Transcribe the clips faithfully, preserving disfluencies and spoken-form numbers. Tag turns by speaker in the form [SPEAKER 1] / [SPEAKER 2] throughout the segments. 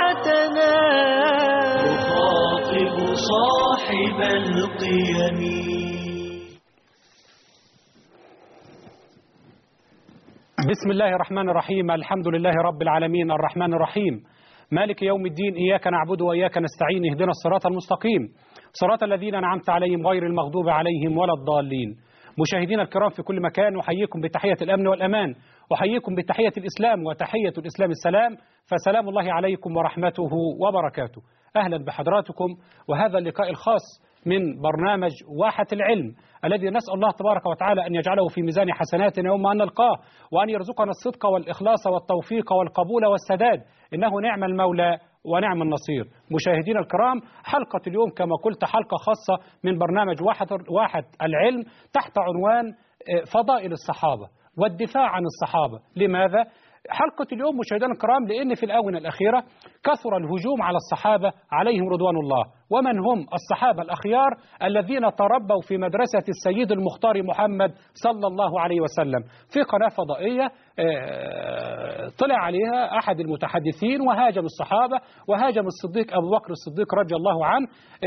[SPEAKER 1] جماعتنا نخاطب صاحب القيم.
[SPEAKER 2] بسم الله الرحمن الرحيم. الحمد لله رب العالمين الرحمن الرحيم مالك يوم الدين. إياك نعبد وإياك نستعين. اهدنا الصراط المستقيم صراط الذين أنعمت عليهم غير المغضوب عليهم ولا الضالين. مشاهدينا الكرام في كل مكان، أحييكم بتحية الأمن والأمان، أحييكم بتحية الإسلام، وتحية الإسلام السلام، فسلام الله عليكم ورحمته وبركاته. أهلا بحضراتكم، وهذا اللقاء الخاص من برنامج واحة العلم الذي نسأل الله تبارك وتعالى أن يجعله في ميزان حسناتنا يوم أن نلقاه، وأن يرزقنا الصدق والإخلاص والتوفيق والقبول والسداد، إنه نعم المولى ونعم النصير. مشاهدينا الكرام، حلقة اليوم كما قلت حلقة خاصة من برنامج واحة العلم تحت عنوان فضائل الصحابة والدفاع عن الصحابة. لماذا؟ حلقة اليوم مشاهدينا الكرام لأن في الآونة الأخيرة كثر الهجوم على الصحابة عليهم رضوان الله. ومن هم الصحابة الأخيار الذين تربوا في مدرسة السيد المختار محمد صلى الله عليه وسلم؟ في قناة فضائية طلع عليها أحد المتحدثين وهاجم الصحابة وهاجم الصديق أبو بكر الصديق رضي الله عنه.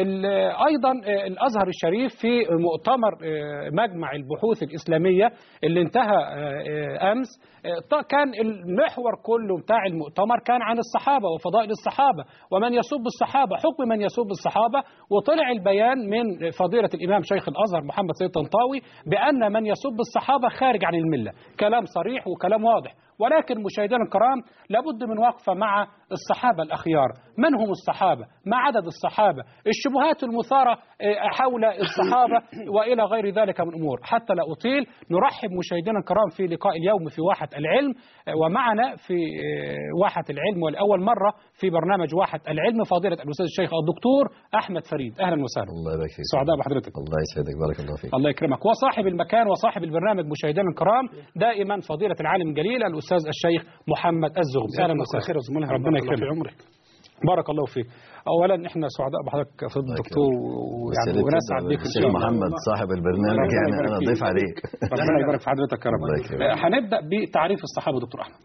[SPEAKER 2] أيضا الأزهر الشريف في مؤتمر مجمع البحوث الإسلامية اللي انتهى أمس، كان المحور كله بتاع المؤتمر كان عن الصحابة وفضائل الصحابة ومن يسب الصحابة، حكم من يسب الصحابة. وطلع البيان من فضيلة الإمام شيخ الأزهر محمد سيد طنطاوي بأن من يسب الصحابة خارج عن الملة. كلام صريح وكلام واضح. ولكن مشاهدينا الكرام لابد من وقفة مع الصحابة الأخيار. من هم الصحابة؟ ما عدد الصحابة؟ الشبهات المثارة حول الصحابة وإلى غير ذلك من أمور. حتى لا أطيل، نرحب مشاهدينا الكرام في لقاء اليوم في واحة العلم. ومعنا في واحة العلم والأول مرة في برنامج واحة العلم فضيلة الأستاذ الشيخ الدكتور أحمد فريد. أهلا وسهلا.
[SPEAKER 3] الله يبارك فيك.
[SPEAKER 2] سعداء بحضرتك.
[SPEAKER 3] الله يسعدك، بارك الله فيك.
[SPEAKER 2] الله يكرمك. وصاحب المكان وصاحب البرنامج مشاهدينا الكرام دائما فضيلة العالم الجليل الأستاذ الشيخ محمد الزغبي. اهلا وسهلا. ربنا يكرمك. بارك الله فيك. اولا احنا سعداء بحضرتك في الدكتور، ويعني ونسعد بك
[SPEAKER 3] الشيخ محمد صاحب البرنامج، يعني انا ضيف عليك.
[SPEAKER 2] ربنا يبارك في حضرتك يا رب. هنبدا بتعريف الصحابه دكتور احمد.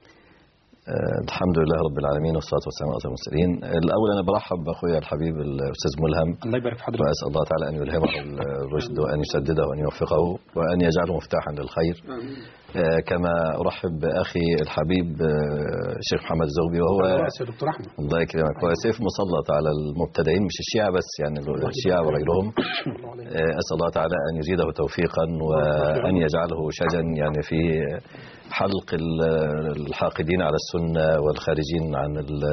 [SPEAKER 3] أه الحمد لله رب العالمين والصلاه والسلام على المرسلين. الاول انا برحب باخويا الحبيب الاستاذ ملهم،
[SPEAKER 2] الله يبارك في حضرتك،
[SPEAKER 3] واسال الله تعالى ان يلهمه الرشد وان يسدده وان يوفقه وان يجعله مفتاحا للخير. أه كما ارحب باخي الحبيب الشيخ أه محمد الزغبي، وهو
[SPEAKER 2] دكتور احمد
[SPEAKER 3] الله يكرمك، هو سيف مسلط على المبتدئين، مش الشيعة بس، يعني الشيعة وغيرهم. أه اسال الله تعالى ان يزيده توفيقا وان يجعله شجا يعني في حلق الحاقدين على السنة والخارجين عن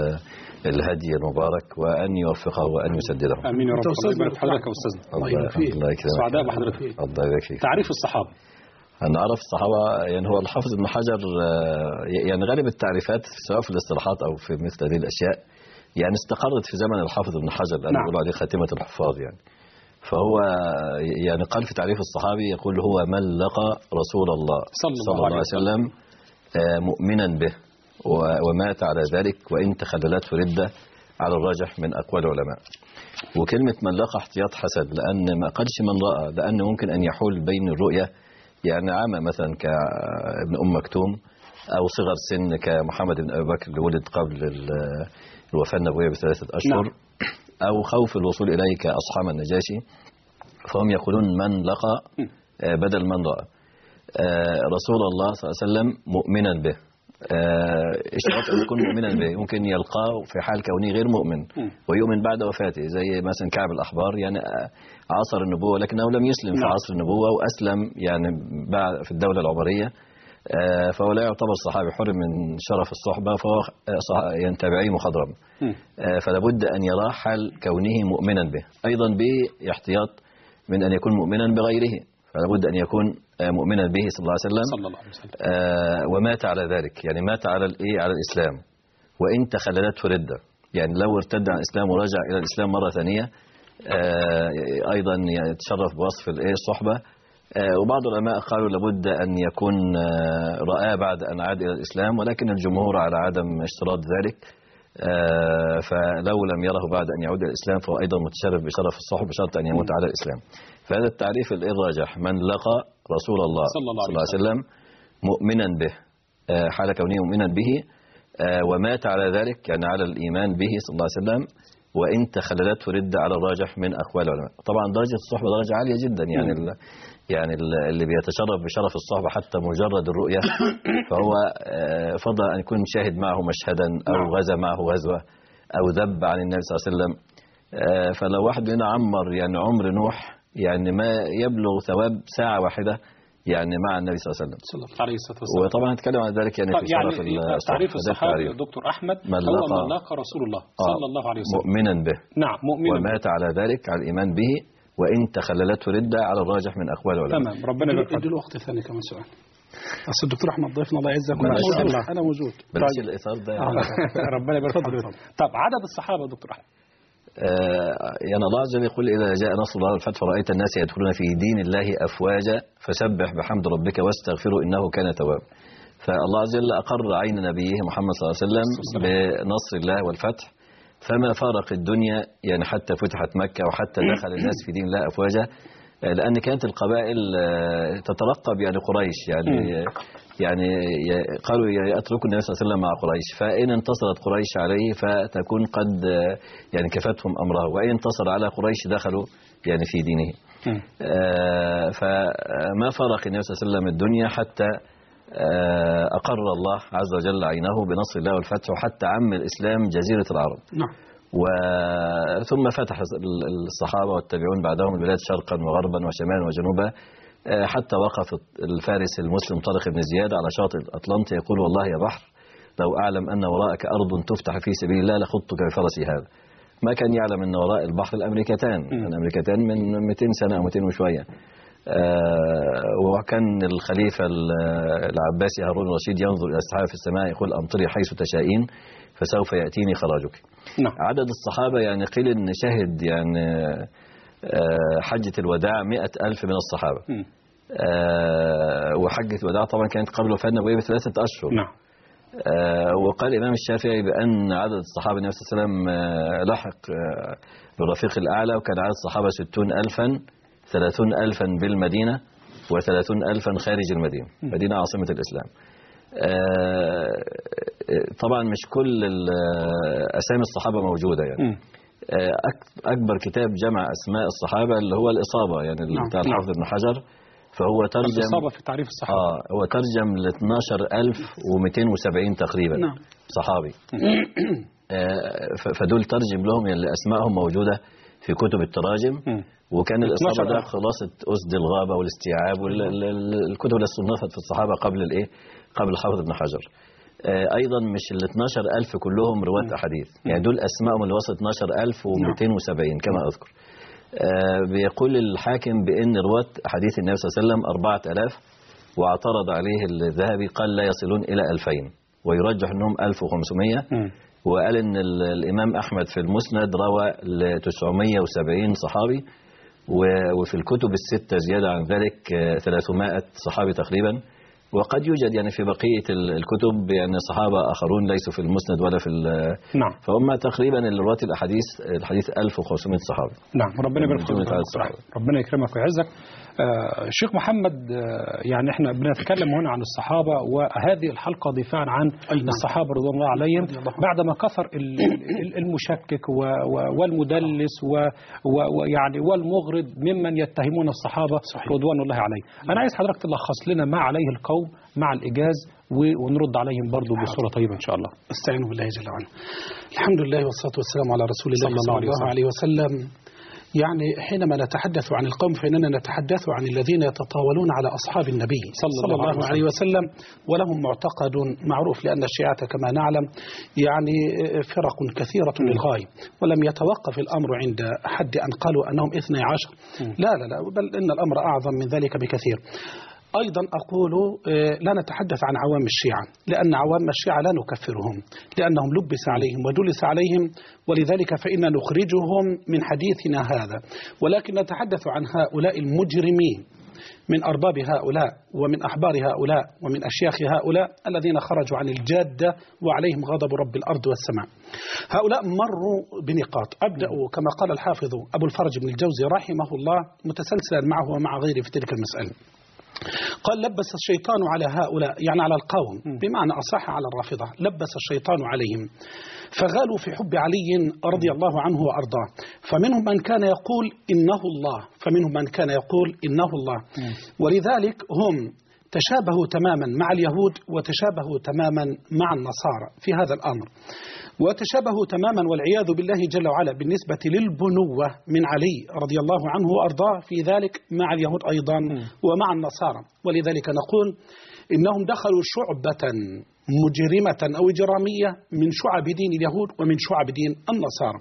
[SPEAKER 3] الهدي المبارك، وأن يوفقه وأن يسدده.
[SPEAKER 2] آمين يا رب. الله يبارك في حضرتك يا أستاذنا.
[SPEAKER 3] الله يكرمك.
[SPEAKER 2] سعداء بحضرتك.
[SPEAKER 3] الله يبارك فيك.
[SPEAKER 2] تعريف الصحابة.
[SPEAKER 3] أنا أعرف الصحابة، يعني هو الحافظ ابن حجر، يعني غالب التعريفات سواء في الاصطلاحات أو في مثل هذه الأشياء يعني استقرت في زمن الحافظ ابن حجر، لأنه يقولوا عليه خاتمة الحفاظ يعني. فهو يعني قال في تعريف الصحابي، يقول هو من لقى رسول الله
[SPEAKER 2] صلى الله,
[SPEAKER 3] صلى الله عليه وسلم مؤمنا به ومات على ذلك، وإن تخللته ردة على الراجح من أقوال العلماء. وكلمة من لقى احتياط حسد، لأن ما قالش من رأى، لأن ممكن أن يحول بين الرؤية، يعني عامة مثلا كابن أم مكتوم، أو صغر سن كمحمد بن أبي بكر اللي ولد قبل الوفاة النبوية بثلاثة أشهر، أو خوف الوصول إليه كأصحاب النجاشي، فهم يقولون من لقى بدل من رأى. رسول الله صلى الله عليه وسلم مؤمنا به. الشرط أن يكون مؤمنا به، ممكن يلقاه في حال كونه غير مؤمن ويؤمن بعد وفاته، زي مثلا كعب الأحبار، يعني عصر النبوة لكنه لم يسلم في عصر النبوة، وأسلم يعني بعد في الدولة العمرية، فهو لا يعتبر صحابي، حرم من شرف الصحبة، فهو يعني تابعي مخضرم. فلا بد أن يرى حال كونه مؤمنا به. أيضا باحتياط من أن يكون مؤمنا بغيره، فلا بد أن يكون مؤمنا به صلى الله عليه وسلم,
[SPEAKER 2] صلى الله عليه وسلم.
[SPEAKER 3] آه ومات على ذلك، يعني مات على الايه على الإسلام، وإن تخللته ردة، يعني لو ارتد عن الإسلام ورجع إلى الإسلام مرة ثانية آه أيضا يتشرف بوصف الايه الصحبة. آه وبعض العلماء قالوا لابد أن يكون آه رآه بعد أن عاد إلى الإسلام، ولكن الجمهور على عدم اشتراط ذلك، آه فلو لم يره بعد أن يعود إلى الإسلام فهو أيضا متشرف بشرف الصحبة بشرط أن يموت على الإسلام. فهذا التعريف الراجح، من لقى رسول الله صلى الله عليه وسلم مؤمنا به حال كونه مؤمنا به، ومات على ذلك يعني على الإيمان به صلى الله عليه وسلم، وإن تخللته ردة على الراجح من أقوال العلماء. طبعا درجة الصحبة درجة عالية جدا، يعني ال يعني اللي بيتشرف بشرف الصحبة حتى مجرد الرؤية فهو فضل أن يكون شاهد معه مشهدا أو غزا معه غزوة أو ذب عن النبي صلى الله عليه وسلم. فلو واحد هنا عمر يعني عمر نوح يعني ما يبلغ ثواب ساعة واحدة يعني مع النبي صلى الله عليه وسلم
[SPEAKER 2] صلى الله عليه والسلام.
[SPEAKER 3] وطبعا نتكلم عن ذلك يعني في
[SPEAKER 2] يعني
[SPEAKER 3] شرف
[SPEAKER 2] تعريف الصحابي يا دكتور أحمد هو من لاقى رسول الله صلى الله عليه وسلم
[SPEAKER 3] مؤمنا به،
[SPEAKER 2] نعم مؤمنا
[SPEAKER 3] ومات على ذلك على الإيمان به، وإن تخللته ردة على الراجح من أقوال العلماء.
[SPEAKER 2] تمام. ربنا يبارك فيك.
[SPEAKER 4] ادي له وقت ثاني كمان سؤال. اصل الدكتور احمد ضيفنا الله يعزك
[SPEAKER 3] ما
[SPEAKER 4] وانا
[SPEAKER 3] شاء
[SPEAKER 4] موجود
[SPEAKER 3] الله.
[SPEAKER 4] انا موجود
[SPEAKER 3] بلاش الإثار ده يعني.
[SPEAKER 2] ربنا يبارك فيك. طب عدد الصحابة يا دكتور أحمد؟
[SPEAKER 3] آه يعني الله عز وجل يقول إذا جاء نصر الله والفتح ورأيت الناس يدخلون في دين الله أفواجا فسبح بحمد ربك واستغفره إنه كان توابا. فالله عز وجل أقر عين نبيه محمد صلى الله عليه وسلم بنصر الله والفتح، فما فارق الدنيا يعني حتى فتحت مكة وحتى دخل الناس في دين الله أفواجا، لأن كانت القبائل تترقب يعني قريش يعني يعني قالوا يتركوا النبي صلى الله عليه وسلم مع قريش، فإن انتصرت قريش عليه فتكون قد يعني كفتهم أمره، وإن انتصر على قريش دخلوا يعني في دينه. فما فرق النبي صلى الله عليه وسلم الدنيا حتى أقر الله عز وجل عينه بنصر الله والفتح، وحتى عم الإسلام جزيرة العرب.
[SPEAKER 4] نعم.
[SPEAKER 3] وثم فتح الصحابة والتابعون بعدهم البلاد شرقا وغربا وشمالا وجنوبا، حتى وقف الفارس المسلم طارق بن زياد على شاطئ الأطلنطي يقول والله يا بحر لو أعلم أن وراءك أرض تفتح في سبيل الله لخضتك بفرسي هذا. ما كان يعلم أن وراء البحر الأمريكتان، الأمريكتان من مئتين سنة أو مئتين وشوية. وكان الخليفة العباسي هارون الرشيد ينظر إلى السحاب في السماء يقول أمطري حيث تشائين فسوف يأتيني خراجك.
[SPEAKER 2] نعم.
[SPEAKER 3] عدد الصحابة يعني قيل إن شهد يعني حجة الوداع مئة ألف من الصحابة. م. وحجة الوداع طبعا كانت قبل وفاة النبوية بثلاثة أشهر.
[SPEAKER 2] نعم.
[SPEAKER 3] وقال الإمام الشافعي بأن عدد الصحابة النبي صلى الله عليه وسلم لحق بالرفيق الأعلى، وكان عدد الصحابة ستون ألفا، ثلاثون ألفا بالمدينة وثلاثون ألفا خارج المدينة، مدينة عاصمة الإسلام. طبعا مش كل أسامي الصحابة موجودة يعني. أكبر كتاب جمع أسماء الصحابة اللي هو الإصابة يعني اللي بتاع الحافظ ابن حجر، فهو ترجم
[SPEAKER 2] الإصابة في تعريف الصحابة.
[SPEAKER 3] آه هو ترجم ل اثناشر ألف ومئتين وسبعين تقريبا. نعم. صحابي. آه فدول ترجم لهم يعني أسمائهم موجودة في كتب التراجم. م. وكان الإصابة ده خلاصة أسد الغابة والاستيعاب والكتب اللي صنفت في الصحابة قبل الإيه قبل الحافظ ابن حجر. أيضا مش ال اثناشر ألف كلهم رواة أحاديث، يعني دول أسمائهم اللي وصلت اثناشر ألف ومئتين وسبعين كما أذكر. بيقول الحاكم بأن رواة أحاديث النبي صلى الله عليه وسلم أربعة آلاف، واعترض عليه الذهبي قال لا يصلون إلى ألفين، ويرجح أنهم ألف وخمسمائة. وقال أن الإمام أحمد في المسند روى ل تسعمائة وسبعين صحابي، وفي الكتب الستة زيادة عن ذلك ثلاثمائة صحابي تقريبا. وقد يوجد يعني في بقية الكتب يعني صحابة آخرون ليسوا في المسند ولا في
[SPEAKER 2] نعم.
[SPEAKER 3] فهم تقريبا الرواة الأحاديث الحديث ألف وخمسمائة صحابي.
[SPEAKER 2] نعم. ربنا يبارك فيك، ربنا يكرمك ويعزك. آه شيخ محمد، آه يعني احنا بنتكلم هنا عن الصحابة، وهذه الحلقة دفاعا عن الصحابة رضوان الله عليهم بعدما كثر المشكك والمدلس ويعني والمغرض ممن يتهمون الصحابة رضوان الله عليهم. أنا عايز حضرتك تلخص لنا ما عليه القوم مع الإيجاز ونرد عليهم برضو بصورة طيبة إن شاء الله.
[SPEAKER 4] استعينوا بالله جل وعلا. الحمد لله والصلاة والسلام على رسول الله صلى الله عليه وسلم. يعني حينما نتحدث عن القوم فإننا نتحدث عن الذين يتطاولون على أصحاب النبي صلى الله, الله عليه وسلم، ولهم معتقد معروف، لأن الشيعة كما نعلم يعني فرق كثيرة للغاية، ولم يتوقف الأمر عند حد أن قالوا أنهم اثني عشر. لا لا لا بل إن الأمر أعظم من ذلك بكثير. أيضا أقول لا نتحدث عن عوام الشيعة، لأن عوام الشيعة لا نكفرهم، لأنهم لبس عليهم ودلس عليهم، ولذلك فإن نخرجهم من حديثنا هذا، ولكن نتحدث عن هؤلاء المجرمين من أرباب هؤلاء ومن أحبار هؤلاء ومن أشياخ هؤلاء الذين خرجوا عن الجادة وعليهم غضب رب الأرض والسماء. هؤلاء مروا بنقاط، أبدأ كما قال الحافظ أبو الفرج بن الجوزي رحمه الله متسلسلا معه ومع غيره في تلك المسألة. قال لبس الشيطان على هؤلاء، يعني على القوم، بمعنى أصح على الرافضة، لبس الشيطان عليهم فغالوا في حب علي رضي الله عنه وأرضاه، فمنهم من كان يقول إنه الله، فمنهم من كان يقول إنه الله. ولذلك هم تشابهوا تماما مع اليهود وتشابهوا تماما مع النصارى في هذا الأمر، وتشابهوا تماما والعياذ بالله جل وعلا بالنسبة للبنوة من علي رضي الله عنه وأرضاه في ذلك مع اليهود أيضا ومع النصارى. ولذلك نقول إنهم دخلوا شعبة مجرمة أو إجرامية من شعب دين اليهود ومن شعب دين النصارى.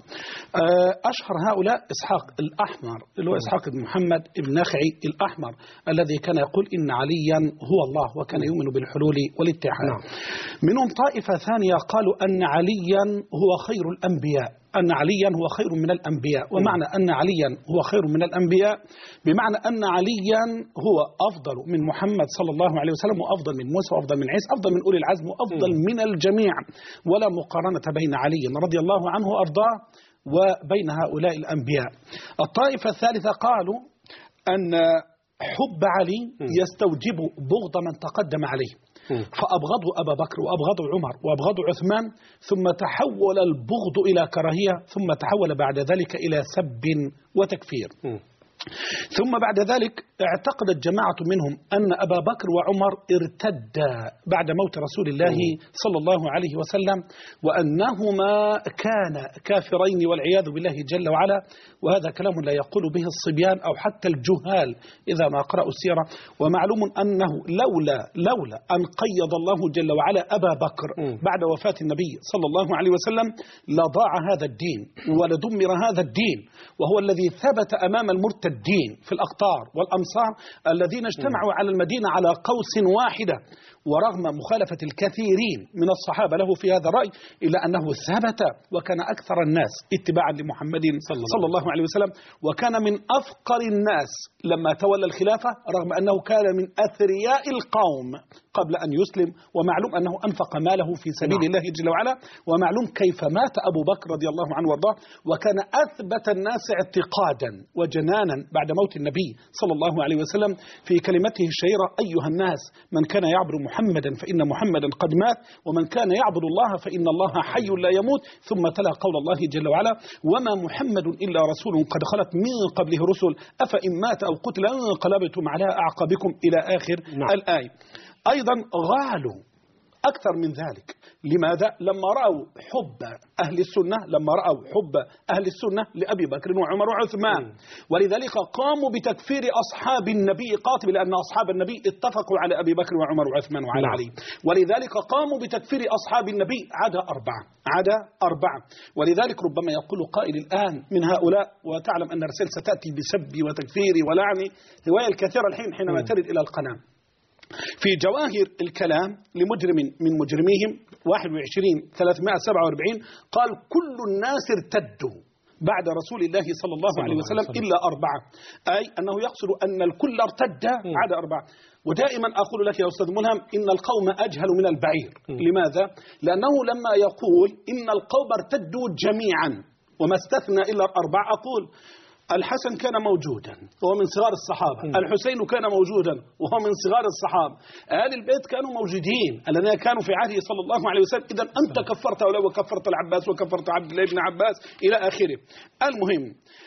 [SPEAKER 4] أشهر هؤلاء إسحاق الأحمر، اللي هو إسحاق بن محمد بن نخعي الأحمر، الذي كان يقول إن عليا هو الله وكان يؤمن بالحلول والاتحاد. نعم. منهم طائفة ثانية قالوا أن عليا هو خير الأنبياء، أن عليا هو خير من الأنبياء. ومعنى أن عليا هو خير من الأنبياء بمعنى أن عليا هو أفضل من محمد صلى الله عليه وسلم، وأفضل من موسى، وأفضل من عيسى، أفضل من أولي العزم، وأفضل من الجميع، ولا مقارنة بين علي رضي الله عنه وأرضاه وبين هؤلاء الأنبياء. الطائفة الثالثة قالوا أن حب علي يستوجب بغض من تقدم عليه، فأبغضوا أبا بكر وأبغضوا عمر وأبغضوا عثمان، ثم تحول البغض إلى كراهية، ثم تحول بعد ذلك إلى سب وتكفير. ثم بعد ذلك اعتقدت جماعة منهم أن أبا بكر وعمر ارتدا بعد موت رسول الله صلى الله عليه وسلم، وأنهما كانا كافرين والعياذ بالله جل وعلا. وهذا كلام لا يقول به الصبيان أو حتى الجهال إذا ما قرأوا السيرة. ومعلوم أنه لولا لولا أن قيض الله جل وعلا أبا بكر بعد وفاة النبي صلى الله عليه وسلم لضاع هذا الدين ولدمر هذا الدين، وهو الذي ثبت أمام المرتدين في الأقطار والأمصار الذين اجتمعوا على المدينة على قوس واحدة، ورغم مخالفة الكثيرين من الصحابة له في هذا الرأي إلا أنه ثبت وكان أكثر الناس اتباعا لمحمد صلى الله عليه وسلم، وكان من أفقر الناس لما تولى الخلافة، رغم أنه كان من أثرياء القوم قبل أن يسلم. ومعلوم أنه أنفق ماله في سبيل الله جل وعلا، ومعلوم كيف مات أبو بكر رضي الله عنه وارضاه، وكان أثبت الناس اعتقادا وجنانا بعد موت النبي صلى الله عليه وسلم في كلمته الشهيرة: أيها الناس من كان يعبد محمدا فإن محمدا قد مات، ومن كان يعبد الله فإن الله حي لا يموت. ثم تلا قول الله جل وعلا: وما محمد إلا رسول قد خلت من قبله رسل أفإن مات أو قتل انقلبتم على أعقابكم إلى آخر نعم. الآية. أيضا غالوا أكثر من ذلك. لماذا؟ لما رأوا حب أهل السنة لما رأوا حب أهل السنة لأبي بكر وعمر وعثمان، ولذلك قاموا بتكفير أصحاب النبي قاطب، لأن أصحاب النبي اتفقوا على أبي بكر وعمر وعثمان وعلى علي، ولذلك قاموا بتكفير أصحاب النبي عدا أربعة عدا أربعة ولذلك ربما يقول قائل الآن من هؤلاء، وتعلم أن الرسالة ستأتي بسب وتكفير ولعن رواية الكثيرة الحين حينما ترد إلى القناة في جواهر الكلام لمجرم من مجرميهم واحد وعشرين ثلاثمائة وسبعة وأربعين قال: كل الناس ارتدوا بعد رسول الله صلى الله عليه وسلم إلا أربعة، أي أنه يقصد أن الكل ارتد عدا أربعة. ودائما أقول لك يا أستاذ ملهم إن القوم أجهل من البعير. لماذا؟ لأنه لما يقول إن القوم ارتدوا جميعا وما استثنى إلا الأربعة، أقول الحسن كان موجودا وهو من صغار الصحابة، الحسين كان موجودا وهو من صغار الصحابة، آل البيت كانوا موجودين الذين كانوا في عهده صلى الله عليه وسلم. إذا أنت كفرت هؤلاء وكفرت العباس وكفرت عبد الله بن عباس إلى آخره. المهم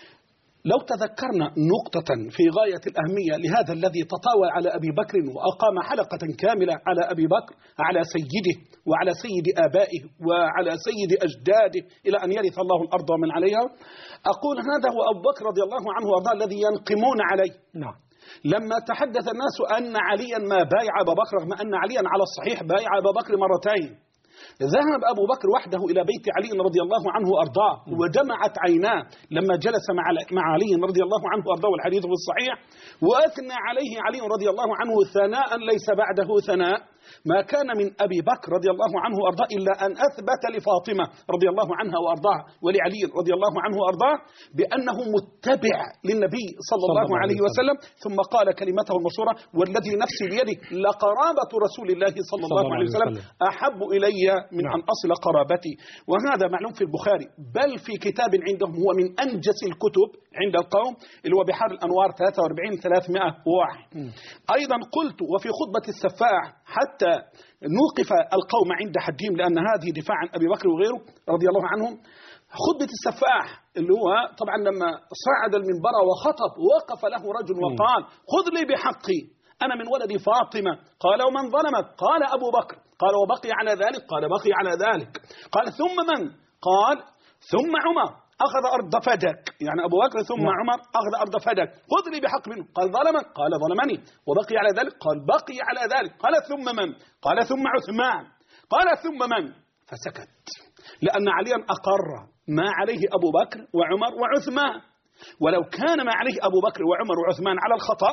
[SPEAKER 4] لو تذكرنا نقطة في غاية الأهمية لهذا الذي تطاول على أبي بكر وأقام حلقة كاملة على أبي بكر، على سيده وعلى سيد آبائه وعلى سيد أجداده إلى أن يرث الله الأرض ومن عليها، أقول هذا هو أبو بكر رضي الله عنه وارضاه الذي ينقمون عليه. نعم. لما تحدث الناس أن عليا ما بايع أبا بكر، رغم أن عليا على الصحيح بايع أبا بكر مرتين، ذهب أبو بكر وحده إلى بيت علي رضي الله عنه وأرضاه ودمعت عيناه لما جلس مع مع علي رضي الله عنه وأرضاه، والحديث في الصحيح، وأثنى عليه علي رضي الله عنه ثناء ليس بعده ثناء، ما كان من أبي بكر رضي الله عنه وأرضاه إلا أن أثبت لفاطمة رضي الله عنها وأرضاه ولعلي رضي الله عنه وأرضاه بأنه متبع للنبي صلى الله عليه وسلم، ثم قال كلمته المشهورة: والذي نفسي بيده لقرابة رسول الله صلى الله عليه وسلم أحب إلي من أن أصل قرابتي. وهذا معلوم في البخاري، بل في كتاب عندهم هو من أنجس الكتب عند القوم اللي هو بحار الأنوار ثلاثة وأربعين ثلاثمائة وواحد. أيضا قلت وفي خطبة السفاح حتى نوقف القوم عند حدهم، لأن هذه دفاع عن أبي بكر وغيره رضي الله عنهم. خطبة السفاح اللي هو طبعا لما صعد المنبر وخطب وقف له رجل وقال: خذ لي بحقي، أنا من ولد فاطمة. قال: ومن ظلمك؟ قال: أبو بكر. قال: وبقي على ذلك؟ قال: بقي على ذلك. قال: ثم من؟ قال: ثم عمر أخذ أرض فدك، يعني أبو بكر ثم م. عمر أخذ أرض فدك، خذ لي بحق منه. قال: ظلمك؟ قال: ظلمني. وبقي على ذلك؟ قال: بقي على ذلك. قال: ثم من؟ قال: ثم عثمان. قال: ثم من؟ فسكت، لأن عليا أقر ما عليه أبو بكر وعمر وعثمان، ولو كان ما عليه أبو بكر وعمر وعثمان على الخطأ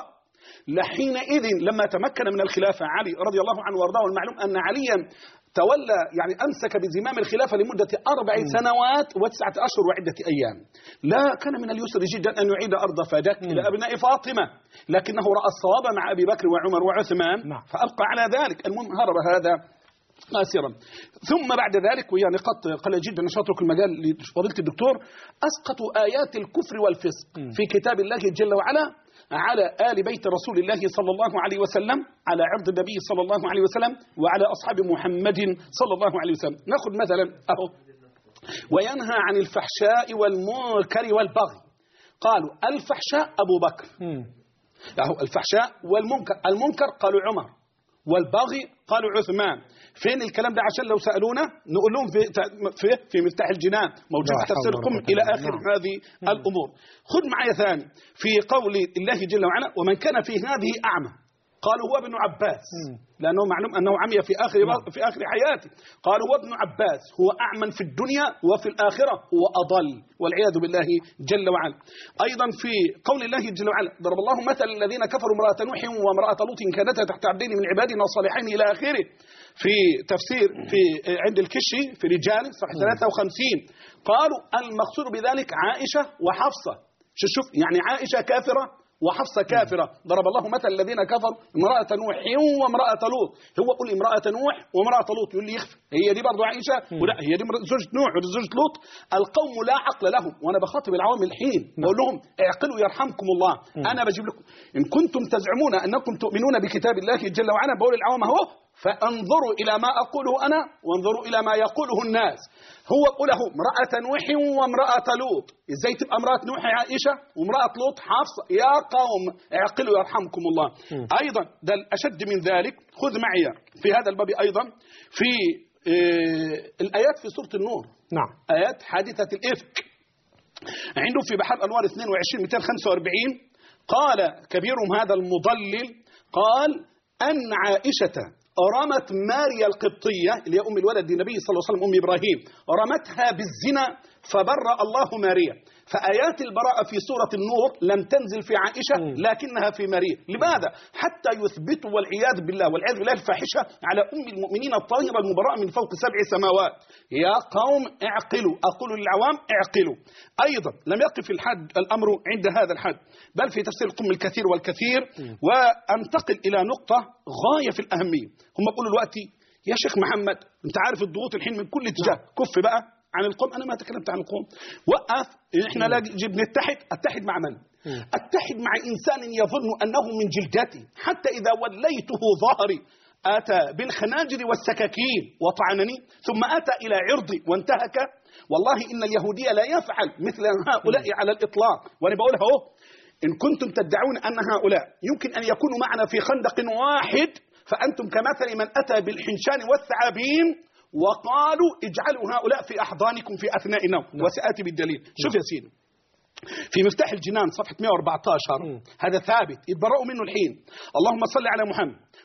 [SPEAKER 4] لحينئذ لما تمكن من الخلافة علي رضي الله عنه وارضاه. والمعلوم أن عليا تولى يعني أمسك بزمام الخلافة لمدة أربع سنوات وتسعة أشهر وعدة أيام. لا كان من اليسر جدا أن يعيد أرض فدك إلى أبناء فاطمة، لكنه رأى الصواب مع أبي بكر وعمر وعثمان فأبقى على ذلك. المهم هرب هذا قاسرا. ثم بعد ذلك، وهي نقاط قليل جدا نشاطك المجال لفضيلة الدكتور، أسقطوا آيات الكفر والفسق في كتاب الله جل وعلا على آل بيت رسول الله صلى الله عليه وسلم، على عرض النبي صلى الله عليه وسلم، وعلى أصحاب محمد صلى الله عليه وسلم. نأخذ مثلا أهو: وينهى عن الفحشاء والمنكر والبغي. قالوا الفحشاء أبو بكر، أهو الفحشاء والمنكر. المنكر قالوا عمر، والبغي قالوا عثمان. فين الكلام ده؟ عشان لو سألونا نقول لهم في في, في مفتاح الجنان موجود في تفسير قم إلى آخر هذه الأمور. خذ معي ثاني في قول الله جل وعلا: ومن كان في هذه أعمى. قالوا هو ابن عباس، لأنه معلوم أنه عمي في آخر في آخر حياته. قالوا هو ابن عباس، هو أعمى في الدنيا وفي الآخرة هو أضل، والعياذ بالله جل وعلا. أيضا في قول الله جل وعلا: ضرب الله مثل الذين كفروا امرأة نوح وامرأة لوط كانتا تحت عبدين من عبادنا صالحين إلى آخره. في تفسير في عند الكشي في رجال صفحة ثلاثة وخمسين قالوا المقصود بذلك عائشة وحفصة. شوف يعني عائشة كافرة وحفصة كافرة. ضرب الله مثل الذين كفروا امرأة نوح وامرأة لوط. هو يقول امرأة نوح وامرأة لوط، يقول لي يخفي هي دي برضه عائشة، ولا هي دي زوجة نوح وزوجة لوط. القوم لا عقل لهم. وانا بخاطب العوام الحين بقول لهم اعقلوا يرحمكم الله. انا بجيب لكم ان كنتم تزعمون انكم تؤمنون بكتاب الله جل وعلا، بقول العوام اهو: فانظروا إلى ما أقوله أنا وانظروا إلى ما يقوله الناس. هو قوله امرأة نوح وامرأة لوط، إزاي تبقى امرأة نوح عائشة وامرأة لوط حفصة؟ يا قوم اعقلوا يرحمكم الله. م. أيضا ده الأشد من ذلك، خذ معي في هذا الباب أيضا في آه الآيات في سورة النور.
[SPEAKER 2] نعم.
[SPEAKER 4] آيات حادثة الإفك عنده في بحر الأنوار اثنين وعشرين مئتين وخمسة وأربعين. قال كبيرهم هذا المضلل قال أن عائشة رمت ماريا القبطية اللي هي أم الولد النبي صلى الله عليه وسلم أم إبراهيم، رمتها بالزنا فبرأ الله ماريا. فآيات البراءة في سورة النور لم تنزل في عائشة لكنها في ماريا. لماذا؟ حتى يثبتوا والعياذ بالله والعياذ بالله الفاحشة على أم المؤمنين الطاهرة المبرأة من فوق سبع سماوات. يا قوم اعقلوا، أقول للعوام اعقلوا. أيضا لم يقف الحد الأمر عند هذا الحد، بل في تفسير القم الكثير والكثير. وأنتقل إلى نقطة غاية في الأهمية. هم بيقولوا دلوقتي يا شيخ محمد أنت عارف الضغوط الحين من كل اتجاه، كف بقى عن القوم. أنا ما تكلمت عن القوم، وقف. إحنا لا نجيب نتحد. أتحد مع من؟ أتحد مع إنسان يظن أنه من جلدتي، حتى إذا وليته ظهري أتى بالخناجر والسكاكين وطعنني، ثم أتى إلى عرضي وانتهك. والله إن اليهودية لا يفعل مثل هؤلاء على الإطلاق. وأنا بقولها أهو: إن كنتم تدعون أن هؤلاء يمكن أن يكونوا معنا في خندق واحد، فأنتم كمثل من أتى بالحنشان والثعابين وقالوا اجعلوا هؤلاء في أحضانكم في أثناء النوم. وسآتي بالدليل. شوف يا سيدي في مفتاح الجنان صفحة مئة وأربعة عشر، هذا ثابت يتبرأوا منه الحين. اللهم صل على محمد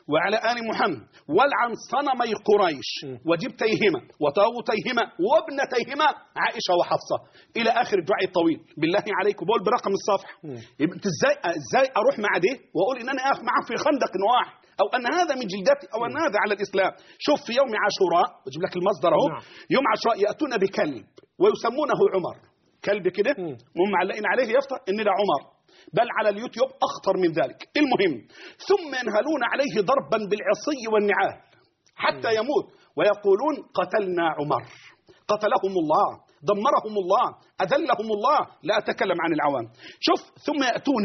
[SPEAKER 4] وعلى آل محمد والعن صنمي قريش وجبتيهما وطاغوتيهما وابنتيهما عائشة وحفصة إلى آخر الدعاء الطويل. بالله عليكم بقول برقم الصفحة. يبقى ازاي ازاي اروح مع ده واقول ان انا اقف معه في خندق واحد او ان هذا من جلدتي او ان هذا على الاسلام. شوف في يوم عاشوراء بجيب لك المصدر اهو. يوم عاشوراء ياتون بكلب ويسمونه عمر، كلب كده هم معلقين عليه يفطر ان ده عمر، بل على اليوتيوب اخطر من ذلك. المهم ثم ينهلون عليه ضربا بالعصي والنعال حتى يموت ويقولون قتلنا عمر، قتلهم الله، دمرهم الله، أذلهم الله. لا أتكلم عن العوام. شوف ثم يأتون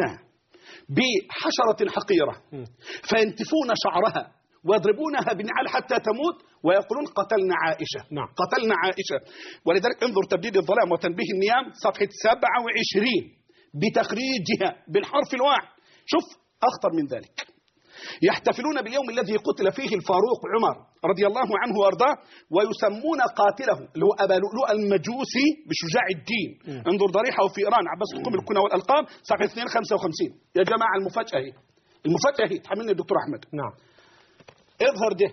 [SPEAKER 4] بحشرة حقيرة فينتفون شعرها ويضربونها بنعال حتى تموت ويقولون قتلنا عائشة. نعم. قتلنا عائشة. ولذلك انظر تبديد الظلام وتنبيه النيام صفحة سبعة وعشرين بتخريجها بالحرف الواحد. شوف أخطر من ذلك. يحتفلون باليوم الذي قتل فيه الفاروق عمر رضي الله عنه وارضاه ويسمون قاتله اللي هو أبا لؤلؤ المجوسي بشجاع الدين. م. انظر ضريحه في إيران عباس القم الكنى والألقاب صفحة اثنين خمسة وخمسين. يا جماعة المفاجأة هي المفاجأة هي تحملني الدكتور أحمد. نعم. اظهر ده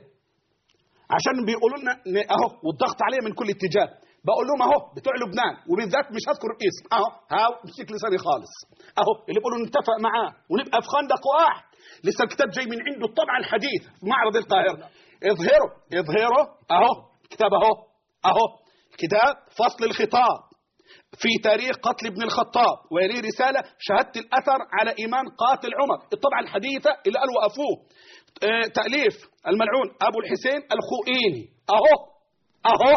[SPEAKER 4] عشان بيقولوا لنا اهو والضغط عليه من كل اتجاه. بقول لهم اهو بتوع لبنان وبالذات مش هذكر الاسم اهو هاو امسك لساني خالص اهو اللي بيقولوا نتفق معاه ونبقى في خندق واحد. لسه الكتاب جاي من عنده الطبعة الحديث في معرض القاهرة. اظهروا اظهروا اهو كتاب اهو اهو كتاب فصل الخطاب في تاريخ قتل ابن الخطاب ويليه رسالة شهادة الأثر على إيمان قاتل عمر الطبعة الحديثة اللي قال وقفوه. اه تأليف الملعون أبو الحسين الخوئيني اهو اهو.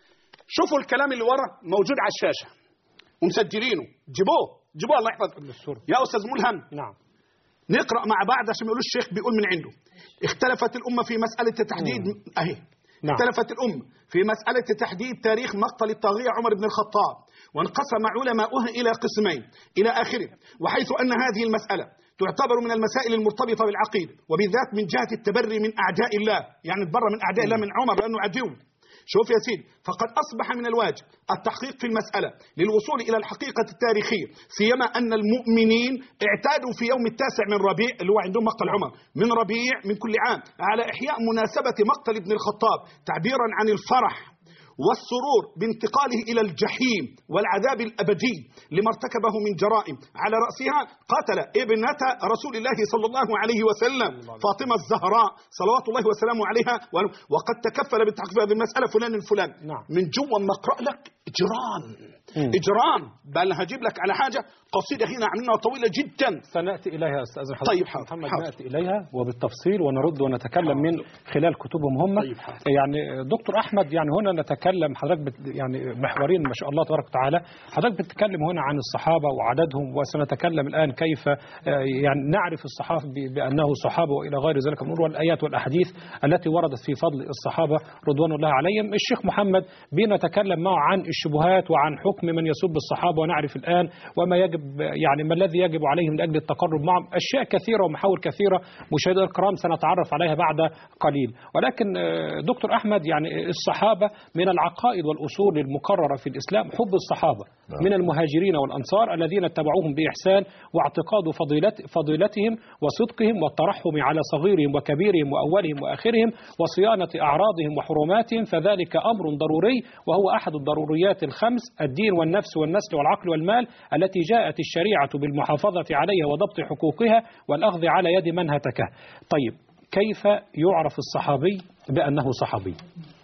[SPEAKER 4] شوفوا الكلام اللي ورا موجود على الشاشة ومسجلينه. جيبوه جيبوه الله يحفظكم يا أستاذ ملهم. نعم. نقرأ مع بعض عشان يقولوا الشيخ بيقول من عنده. اختلفت الأمة في مسألة تحديد أهي. نعم. اختلفت الأمة في مسألة تحديد تاريخ مقتل الطاغية عمر بن الخطاب وانقسم علماؤها إلى قسمين إلى آخره. وحيث أن هذه المسألة تعتبر من المسائل المرتبطة بالعقيدة وبالذات من جهة التبري من أعداء الله يعني تبرى من أعداء الله من عمر لأنه عدو. شوف يا سيدي فقد أصبح من الواجب التحقيق في المسألة للوصول إلى الحقيقة التاريخية سيما أن المؤمنين اعتادوا في يوم التاسع من ربيع اللي هو عندهم مقتل عمر من ربيع من كل عام على إحياء مناسبة مقتل ابن الخطاب تعبيرا عن الفرح والسرور بانتقاله إلى الجحيم والعذاب الأبدي لما ارتكبه من جرائم على رأسها قتل ابنة رسول الله صلى الله عليه وسلم فاطمة الزهراء صلوات الله وسلامه عليها وقد تكفل بالتحقيق في هذه المسألة فلان الفلان. نعم. من جوا ما أقرأ لك إجرام م. إجرام بل هجيب لك على حاجة قصيدة هنا عملنا طويلة جدا
[SPEAKER 2] سنأتي إليها أستاذ حضرتك.
[SPEAKER 4] طيب حاضر.
[SPEAKER 2] محمد
[SPEAKER 4] حاضر.
[SPEAKER 2] نأتي إليها وبالتفصيل ونرد ونتكلم من خلال كتبهم هم. طيب يعني دكتور أحمد يعني هنا نتكلم حضرتك بت يعني محورين ما شاء الله تبارك وتعالى. حضرتك بتتكلم هنا عن الصحابة وعددهم وسنتكلم الآن كيف يعني نعرف الصحابة بأنه صحابة وإلى غير ذلك الأمور والآيات والأحاديث التي وردت في فضل الصحابة رضوان الله عليهم. الشيخ محمد بنتكلم معه عن الشبهات وعن حكم من يسب الصحابة ونعرف الآن وما يجب يعني ما الذي يجب عليهم لأجل التقرب معهم. أشياء كثيرة ومحاور كثيرة مشاهدينا الكرام سنتعرف عليها بعد قليل. ولكن دكتور أحمد يعني الصحابة من العقائد والأصول المقررة في الإسلام حب الصحابة من المهاجرين والأنصار الذين اتبعوهم بإحسان واعتقاد فضيلت فضيلتهم وصدقهم والترحم على صغيرهم وكبيرهم وأولهم وآخرهم وصيانة أعراضهم وحرماتهم فذلك أمر ضروري وهو أحد الضروريات الخمس الدين والنفس والنسل والعقل والمال التي جاءت الشريعة بالمحافظة عليها وضبط حقوقها والأخذ على يد من هتكه. طيب كيف يعرف الصحابي بأنه صحابي؟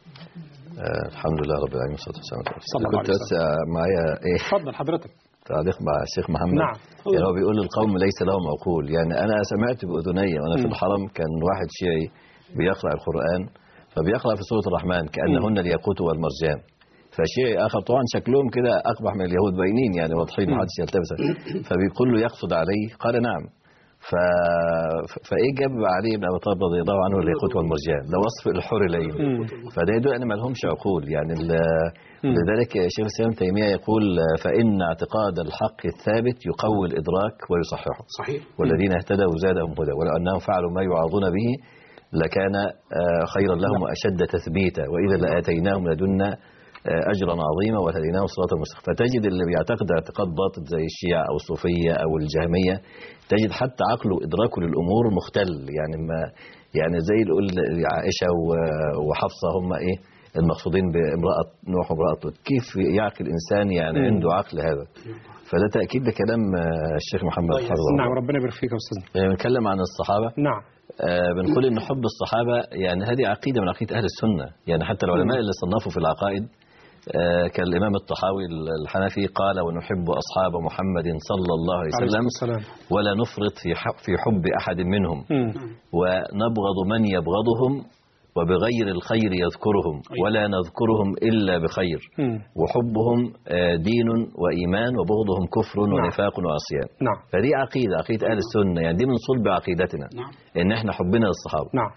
[SPEAKER 3] آه الحمد لله رب العالمين والصلاة والسلام على رسول
[SPEAKER 2] الله.
[SPEAKER 3] كنت بس معايا ايه
[SPEAKER 2] اتفضل حضرتك
[SPEAKER 3] تعليق مع الشيخ محمد.
[SPEAKER 2] نعم.
[SPEAKER 3] يعني هو بيقول القوم ليس لهم عقول. يعني انا سمعت بأذني وانا في الحرم كان واحد شيعي بيقرأ القرآن فبيقرأ في سورة الرحمن كأنهن الياقوت والمرجان فشيعي اخر طبعا شكلهم كده اقبح من اليهود باينين يعني واضحين ما حدش يلتبسها فبيقول له يقصد عليه قال نعم ف... فايه جاب علي بن ابي طالب رضي الله عنه الياقوت والمرجان ده وصف الحور العين فده يدل ان ما لهمش عقول يعني ال... لذلك شيخ الاسلام تيميه يقول فان اعتقاد الحق الثابت يقوي الادراك ويصححه.
[SPEAKER 4] صحيح.
[SPEAKER 3] والذين اهتدوا زادهم هدى ولو انهم فعلوا ما يوعظون به لكان خيرا لهم واشد تثبيتا واذا لاتيناهم لدنا أجرا عظيما وهديناه صراطا مستقيما. فتجد اللي بيعتقد اعتقاد باطل زي الشيعة أو الصوفية أو الجهمية، تجد حتى عقله وإدراكه للأمور مختل. يعني ما يعني زي اللي يقول عائشة وحفصة هم إيه المقصودين بامرأة نوح وامرأة لوط، كيف يعقل إنسان يعني عنده عقل هذا؟ فده تأكيد لكلام الشيخ محمد حفظه.
[SPEAKER 2] نعم ربنا يبارك فيك يا أستاذنا.
[SPEAKER 3] يعني بنتكلم عن الصحابة.
[SPEAKER 2] نعم.
[SPEAKER 3] آه بنقول إن حب الصحابة يعني هذه عقيدة من عقيدة أهل السنة. يعني حتى العلماء اللي صنفوا في العقائد آه كالإمام الطحاوي الحنفي قال: ونحب أصحاب محمد صلى الله عليه وسلم ولا نفرط في في حب أحد منهم م. ونبغض من يبغضهم وبغير الخير يذكرهم ولا نذكرهم إلا بخير م. وحبهم دين وإيمان وبغضهم كفر نعم. ونفاق وعصيان.
[SPEAKER 2] نعم.
[SPEAKER 3] فدي عقيدة عقيدة أهل السنة، يعني دي من صلب عقيدتنا.
[SPEAKER 2] نعم.
[SPEAKER 3] إن إحنا حبنا للصحابة.
[SPEAKER 2] نعم.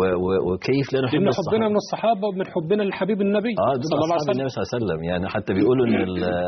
[SPEAKER 3] وكيف لا نحب
[SPEAKER 2] الصحابة؟
[SPEAKER 3] حبنا
[SPEAKER 2] من الصحابة ومن حبنا للحبيب النبي
[SPEAKER 3] آه صلى الله عليه وسلم. صلى الله عليه وسلم. يعني حتى بيقولوا إن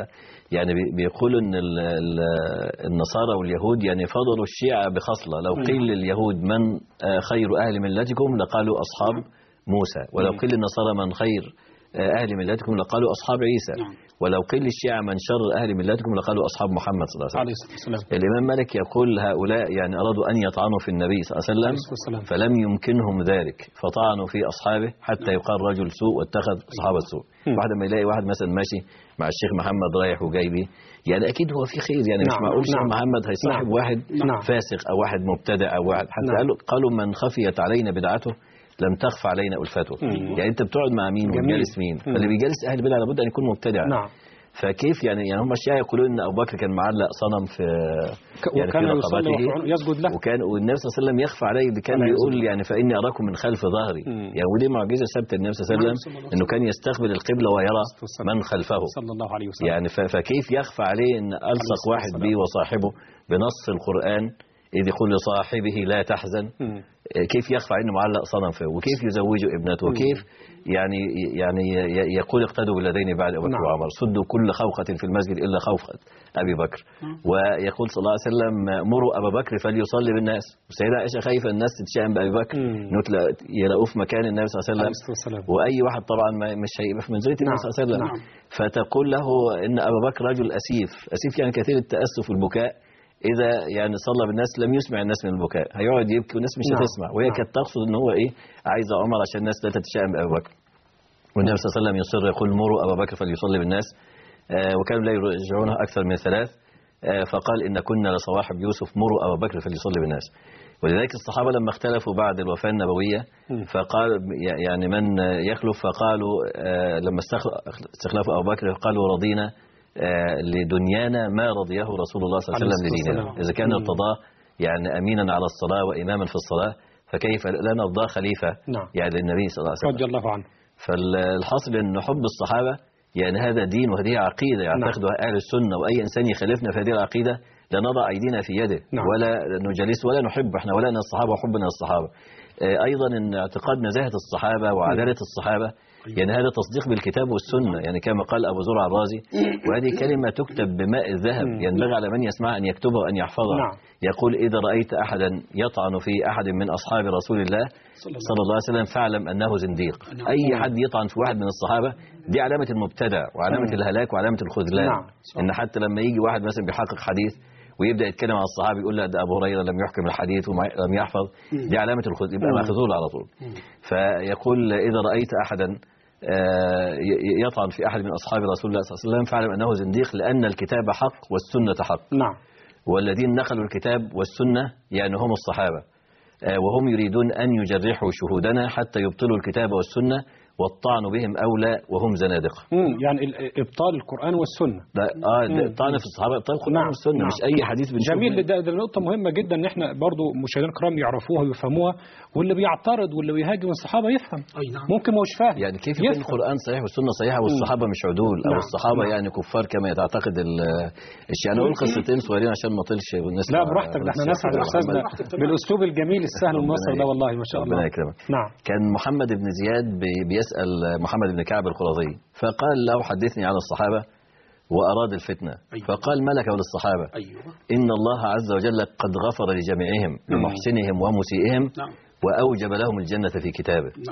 [SPEAKER 3] يعني بيقولوا إن ال ال النصارى واليهود يعني فضلوا الشيعة بخصلة. لو قيل لليهود من خير أهل ملتكم لقالوا أصحاب موسى، ولو قيل للنصارى من خير أهل ملتكم لقالوا أصحاب عيسى، ولو قيل للشيعة من شر أهل ملتكم لقالوا أصحاب محمد صلى الله عليه وسلم. الإمام مالك يقول هؤلاء يعني أرادوا أن يطعنوا في النبي صلى الله عليه وسلم فلم يمكنهم ذلك فطعنوا في أصحابه حتى يقال رجل سوء واتخذ صحابة سوء. واحد ما يلاقي واحد مثلا ماشي مع الشيخ محمد رايح وجاي بيه، يعني أكيد هو في خير، يعني مش معقول الشيخ محمد هيصاحب واحد فاسق أو واحد مبتدع أو واحد حتى قالوا قالوا من خفيت علينا بدعته لم تخفى علينا ألفته. يعني أنت بتقعد مع مين وبتجالس مين؟ فاللي بيجالس أهل البدع لابد أن يكون مبتدع.
[SPEAKER 2] نعم.
[SPEAKER 3] فكيف يعني يعني هم الشيعة يقولون ان ابو بكر كان معلق صنم في يعني
[SPEAKER 2] وكان يصلي يسجد له،
[SPEAKER 3] وكان والنبي صلى الله عليه وسلم يخفى عليه، كان بيقول يعني فاني اراكم من خلف ظهري. مم. يعني ودي معجزه ثابته النبي صلى الله عليه وسلم انه كان يستقبل القبله ويرى من خلفه
[SPEAKER 2] صلى الله عليه وسلم.
[SPEAKER 3] يعني فكيف يخفى عليه ان الصق واحد به وصاحبه بنص القران إذ يقول لصاحبه لا تحزن. مم. كيف يخفى عنه معلق صنم فيه، وكيف يزوجه ابنته، وكيف يعني يعني يقول اقتدوا بالذين بعد أبي بكر وعمر سدوا كل خوخة في المسجد إلا خوخة أبي بكر. نعم. ويقول صلى الله عليه وسلم مروا أبا بكر فليصلي بالناس. والسيدة عائشة خايفة الناس تتشائم بأبي بكر يلاقوه في مكان النبي صلى الله عليه وسلم، وأي واحد طبعا مش هيبقى في منزلة النبي صلى الله عليه وسلم. نعم. فتقول له إن أبا بكر رجل أسيف، أسيف يعني كثير التأسف والبكاء، إذا يعني صلى بالناس لم يسمع الناس من البكاء، هيقعد يبكي والناس مش نعم. هتسمع، وهي نعم. كانت تقصد إن هو إيه عايزة عمر عشان الناس لا تتشائم بأبي بكر. والنبي صلى الله عليه وسلم يصر يقول مروا أبا بكر فليصلي بالناس، آه وكانوا لا يرجعونها أكثر من ثلاث، آه فقال إن كنا لصواحب يوسف مروا أبا بكر فليصلي بالناس. ولذلك الصحابة لما اختلفوا بعد الوفاة النبوية فقال يعني من يخلف، فقالوا آه لما استخلفوا أبو بكر قالوا رضينا آه لدنيانا ما رضيه رسول الله صلى الله عليه وسلم لديننا. إذا كان ارتضاه يعني أمينا على الصلاة وإماما في الصلاة فكيف لا نرضى خليفة نعم. يعني للنبي صلى الله عليه وسلم
[SPEAKER 2] رضي الله عنه.
[SPEAKER 3] فالحاصل أن حب الصحابة يعني هذا دين وهذه عقيدة يعتقدها أهل السنة، وأي إنسان يخالفنا في هذه العقيدة لا نضع أيدينا في يده نعم. ولا نجلس ولا نحب احنا ولا الصحابة وحبنا الصحابة. أيضا أن اعتقاد نزاهة الصحابة وعدالة الصحابة يعني هذا تصديق بالكتاب والسنة، يعني كما قال أبو زرع الرازي، وهذه كلمة تكتب بماء الذهب ينبغي على من يسمع أن يكتبها وأن يحفظها. نعم. يقول إذا رأيت أحدا يطعن في أحد من أصحاب رسول الله صلى الله عليه وسلم فاعلم أنه زنديق. أي حد يطعن في واحد من الصحابة دي علامة المبتدع وعلامة الهلاك وعلامة الخذلان. نعم. إن حتى لما يجي واحد مثلا بيحقق حديث ويبدأ يتكلم عن الصحابي يقول لا ده أبو هريرة لم يحكم الحديث ولم يحفظ، دي علامة الخذلان، يبقى مخذول على طول. فيقول إذا رأيت أحدا يطعن في أحد من أصحاب رسول الله صلى الله عليه وسلم فاعلم أنه زنديق، لأن الكتاب حق والسنة حق. نعم. والذين نقلوا الكتاب والسنة يعني هم الصحابة، وهم يريدون أن يجرحوا شهودنا حتى يبطلوا الكتاب والسنة والطعن بهم أولى وهم زنادقة.
[SPEAKER 2] يعني إبطال القرآن والسنة.
[SPEAKER 3] اه الطعن في الصحابة إبطال القرآن نعم. والسنة نعم. مش أي حديث بنشوفه.
[SPEAKER 2] جميل، ده, ده نقطة مهمة جدا إن إحنا برضو مشاهدين الكرام يعرفوها ويفهموها، واللي بيعترض واللي بيهاجم الصحابة يفهم. أي نعم. ممكن ما هوش فاهم.
[SPEAKER 3] يعني كيف يكون القرآن صحيح والسنة صحيحة والصحابة مش عدول نعم. أو الصحابة نعم. يعني كفار كما تعتقد الشيعة. أنا أقول قصتين صغيرين عشان ما طلش والناس.
[SPEAKER 2] لا براحتك، ده احنا نسعد أستاذنا بالأسلوب الجميل السهل المصري ده والله ما شاء الله.
[SPEAKER 3] ربنا يكرمك.
[SPEAKER 2] نعم.
[SPEAKER 3] كان محمد بن زياد بيسأل محمد بن كعب القرظي فقال له حدثني عن الصحابة وأراد الفتنة. أيوة. فقال ما لك وللصحابة؟ أيوة. إن الله عز وجل قد غفر لجميعهم لمحسنهم ومسيئهم نعم. وأوجب لهم الجنة في كتابه. نعم.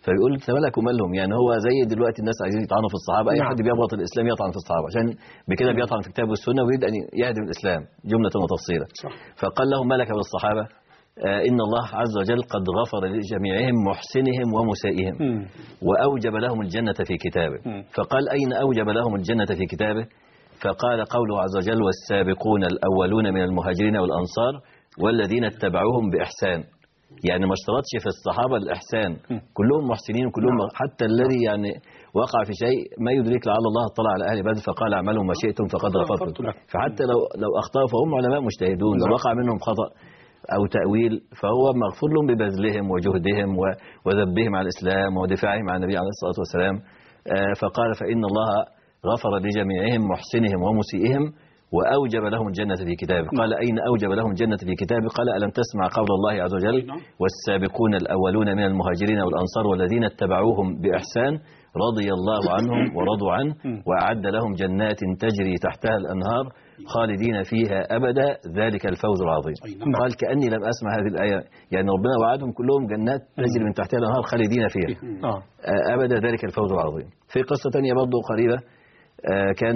[SPEAKER 3] فبيقول تملك ومالهم، يعني هو زي دلوقتي الناس عايزين يطعنوا في الصحابه، اي
[SPEAKER 2] نعم.
[SPEAKER 3] حد بيبغض الاسلام يطعن في الصحابه عشان بكده بيطعن في الكتاب والسنه ويريد ان يهدم الاسلام جمله وتفصيلا. فقال لهم ملك بالصحابه آه ان الله عز وجل قد غفر لجميعهم محسنهم ومسائهم
[SPEAKER 2] مم.
[SPEAKER 3] واوجب لهم الجنه في كتابه.
[SPEAKER 2] مم.
[SPEAKER 3] فقال اين اوجب لهم الجنه في كتابه؟ فقال قوله عز وجل والسابقون الاولون من المهاجرين والانصار والذين اتبعوهم باحسان. يعني ما اشترطش في الصحابة الإحسان، كلهم محسنين وكلهم حتى الذي يعني وقع في شيء ما يدرك لعل الله اطلع على أهل بدر فقال اعملوا ما شئتم فقد غفرت لكم. فحتى لو لو أخطأوا فهم علماء مجتهدون، لو وقع منهم خطأ أو تأويل فهو مغفور لهم ببذلهم وجهدهم وذبهم عن الإسلام ودفاعهم عن النبي عليه الصلاة والسلام. فقال فإن الله غفر لجميعهم محسنهم ومسيئهم وأوجب لهم الجنة في كتابه. قال أين أوجب لهم الجنة في كتابه؟ قال ألم تسمع قول الله عز وجل والسابقون الأولون من المهاجرين والأنصار والذين اتبعوهم بإحسان رضي الله عنهم ورضوا عنه وأعد لهم جنات تجري تحتها الأنهار خالدين فيها أبدا ذلك الفوز العظيم. قال كأني لم أسمع هذه الآية، يعني ربنا وعدهم كلهم جنات تجري من تحتها الأنهار خالدين فيها أبدا ذلك الفوز العظيم. في قصة تانية برضو قريبة كان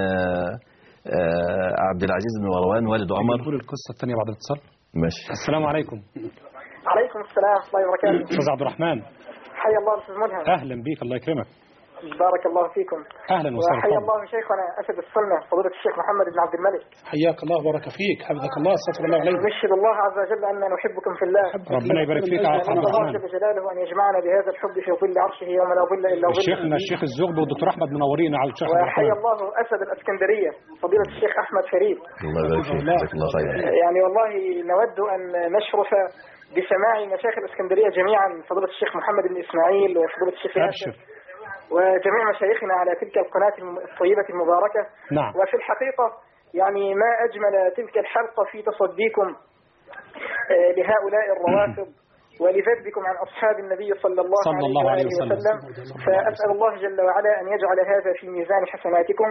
[SPEAKER 3] آه عبد العزيز بن مروان والد عمر.
[SPEAKER 2] نقول القصة الثانية بعد الاتصال.
[SPEAKER 3] ماشي.
[SPEAKER 2] السلام عليكم.
[SPEAKER 5] عليكم السلام ورحمة الله وبركاته.
[SPEAKER 2] أستاذ عبد الرحمن.
[SPEAKER 5] حيا الله أستاذ ملهم.
[SPEAKER 2] أهلا بيك الله يكرمك.
[SPEAKER 5] بارك الله فيكم.
[SPEAKER 2] أهلا وسهلا.
[SPEAKER 5] وحيا الله من شيخنا أسد السنة فضيلة الشيخ محمد بن عبد الملك.
[SPEAKER 4] حياك الله وبارك فيك، حفظك الله استغفر الله عليك.
[SPEAKER 5] نشهد الله عز وجل أن نحبكم في الله.
[SPEAKER 2] ربنا يبارك فيك يا عبد
[SPEAKER 5] الله
[SPEAKER 2] الرحمن.
[SPEAKER 5] جل جلاله أن يجمعنا بهذا الحب في ظل عرشه يوم لا ظل إلا ظله.
[SPEAKER 2] شيخنا الشيخ الزغبي والدكتور أحمد منورين على الشيخ.
[SPEAKER 5] وحيا الله أسد الإسكندرية فضيلة الشيخ أحمد فريد.
[SPEAKER 3] الله يبارك فيك. جزاك الله خير.
[SPEAKER 5] يعني والله نود أن نشرف بسماع مشايخ الإسكندرية جميعا فضيلة الشيخ محمد بن إسماعيل وفضيلة الشيخ ياسر وجميع مشايخنا على تلك القناة الطيبة المباركة.
[SPEAKER 2] نعم.
[SPEAKER 5] وفي الحقيقة يعني ما أجمل تلك الحلقة في تصديكم لهؤلاء الروافض ولذبكم عن أصحاب النبي صلى الله,
[SPEAKER 2] صلى الله عليه وسلم.
[SPEAKER 5] وسلم. فأسأل الله جل وعلا أن يجعل هذا في ميزان حسناتكم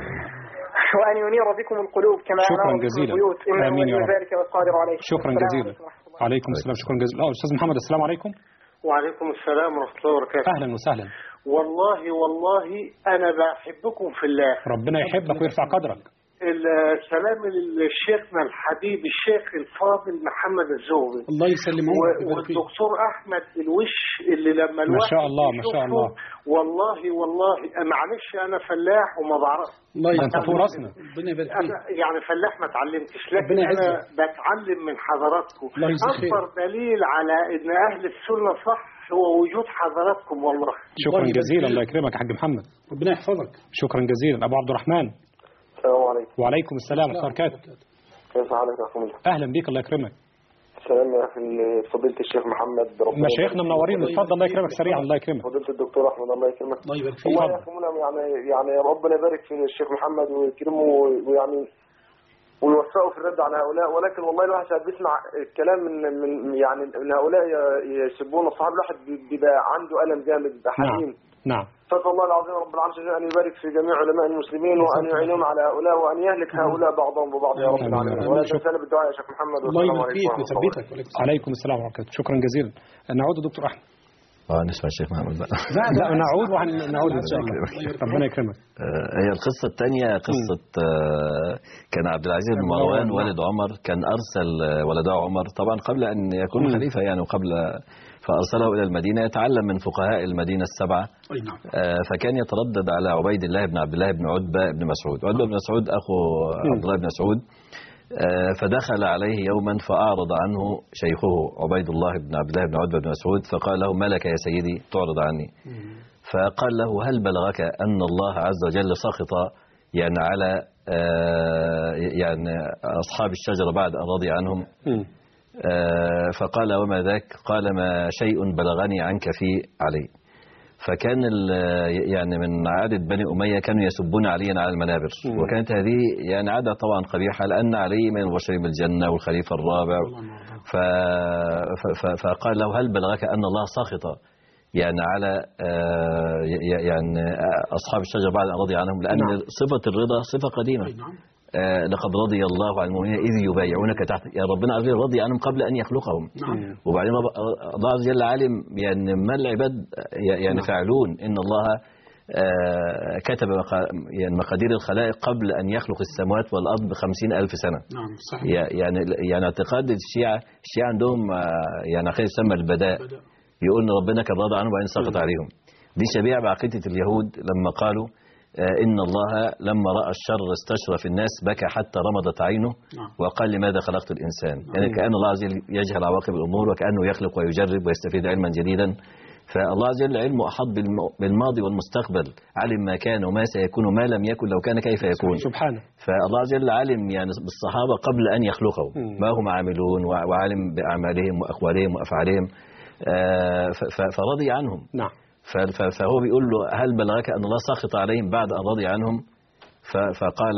[SPEAKER 5] وأن ينير بكم القلوب كما
[SPEAKER 2] شكرا
[SPEAKER 5] أنار
[SPEAKER 2] جزيلا.
[SPEAKER 5] البيوت إنه
[SPEAKER 2] آمين يا
[SPEAKER 5] ولي
[SPEAKER 2] رب.
[SPEAKER 5] ذلك والقادر عليه.
[SPEAKER 2] شكرا جزيلا. عليكم السلام. شكرا جزيلا. أستاذ محمد السلام عليكم.
[SPEAKER 6] وعليكم السلام ورحمة الله وبركاته.
[SPEAKER 2] أهلا وسهلا.
[SPEAKER 6] والله والله أنا بحبكم في الله.
[SPEAKER 2] ربنا يحبك ويرفع قدرك.
[SPEAKER 6] السلام لشيخنا الحبيب الشيخ الفاضل محمد الزغبي.
[SPEAKER 4] الله يسلمه
[SPEAKER 6] والدكتور أحمد الوش اللي لما الواحد
[SPEAKER 2] ما شاء الله ما شاء الله.
[SPEAKER 6] والله والله معلش أنا فلاح وما بعرف.
[SPEAKER 4] الله
[SPEAKER 2] أنت فوق راسنا.
[SPEAKER 4] ربنا يبارك فيك.
[SPEAKER 6] أنا يعني فلاح ما اتعلمتش لكن أنا بتعلم من حضراتكم. أكبر دليل على إن أهل السنة صح هو وجود حضراتكم والله.
[SPEAKER 2] شكرا جزيلا الله يكرمك يا حاج محمد.
[SPEAKER 4] ربنا يحفظك.
[SPEAKER 2] شكرا جزيلا. أبو عبد الرحمن.
[SPEAKER 7] السلام عليكم.
[SPEAKER 2] وعليكم السلام ورحمة الله وبركاته.
[SPEAKER 7] كيف حالك يا أخوي؟
[SPEAKER 2] أهلا بك الله يكرمك.
[SPEAKER 7] السلام يا أخي فضيلة الشيخ محمد.
[SPEAKER 2] مشايخنا منورين اتفضل الله يكرمك سريعا الله يكرمك.
[SPEAKER 7] فضيلة الدكتور أحمد الله يكرمك.
[SPEAKER 4] الله يبارك فيك.
[SPEAKER 7] والله يا أخي يعني يعني ربنا يبارك في الشيخ محمد ويكرمه ويعني ويوفقه في الرد على هؤلاء، ولكن والله الواحد ساعات بيسمع الكلام من من يعني من هؤلاء يسبون الصحابة الواحد بيبقى عنده ألم جامد بيبقى حزين.
[SPEAKER 2] نعم. نعم.
[SPEAKER 7] فضل الله العظيم رب العالمين أن يبارك في جميع علماء المسلمين وأن يعينهم على هؤلاء وأن يهلك هؤلاء بعضهم ببعض يا رب العالمين. ولا تنسانا بالدعاء يا شيخ محمد.
[SPEAKER 4] الله يبارك فيك ويثبتك.
[SPEAKER 2] عليكم السلام ورحمة الله. شكرا جزيلا. نعود دكتور أحمد.
[SPEAKER 3] اه نسمع الشيخ محمد بقى.
[SPEAKER 2] لا لا نعود ونعود ان شاء الله. ربنا يكرمك.
[SPEAKER 3] هي القصه الثانيه قصه كان عبد العزيز بن مروان والد عمر كان ارسل ولده عمر طبعا قبل ان يكون خليفه يعني وقبل فارسله الى المدينه يتعلم من فقهاء المدينه السبعه. فكان يتردد على عبيد الله بن عبد الله بن عتبه بن مسعود. عتبه بن مسعود اخو عبد الله بن مسعود. فدخل عليه يوما فأعرض عنه شيخه عبيد الله بن عبد الله بن عتبة بن مسعود فقال له ما لك يا سيدي تعرض عني؟ فقال له هل بلغك أن الله عز وجل سخط يعني على يعني أصحاب الشجرة بعد أن رضي عنهم؟ فقال وما ذاك؟ قال ما شيء بلغني عنك في علي. فكان يعني من عادة بني أمية كانوا يسبون عليا على المنابر. م. وكانت هذه يعني عادة طبعا قبيحة لأن علي من المبشرين بالجنة والخليفة الرابع. ف... ف... فقال له هل بلغك أن الله سخط يعني على يعني أصحاب الشجرة بعد أن رضي عنهم؟ لأن نعم. صفة الرضا صفة قديمة. آه لقد رضي الله عن المؤمنين إذ يبايعونك تحت، يا ربنا عز وجل رضي عنهم قبل أن يخلقهم.
[SPEAKER 4] نعم.
[SPEAKER 3] وبعدين الله عز وجل عالم يعني ما العباد يعني نعم. فاعلون، إن الله آه كتب يعني مقادير الخلائق قبل أن يخلق السماوات والأرض بخمسين ألف سنة.
[SPEAKER 4] نعم صحيح.
[SPEAKER 3] يعني يعني اعتقاد الشيعة الشيعة عندهم آه يعني عقيدة تسمى البداء، يقول إن ربنا كان راضي عنهم وبعدين سقط عليهم. دي شبيهة بعقيدة اليهود لما قالوا إن الله لما رأى الشر استشرف الناس بكى حتى رمضت عينه وقال لماذا خلقت الإنسان. يعني كأن الله عز وجل يجهل عواقب الأمور وكأنه يخلق ويجرب ويستفيد علما جديدا. فالله عز وجل علمه أحاط بالماضي والمستقبل، علم ما كان وما سيكون ما لم يكن لو كان كيف يكون
[SPEAKER 2] سبحانه.
[SPEAKER 3] فالله عز وجل علم يعني بالصحابة قبل أن يخلقهم ما هم عاملون، وعالم بأعمالهم وأقوالهم وأفعالهم، فرضي عنهم.
[SPEAKER 2] نعم.
[SPEAKER 3] فهو بيقول له هل بلغك أن الله سخط عليهم بعد أن رضي عنهم؟ فقال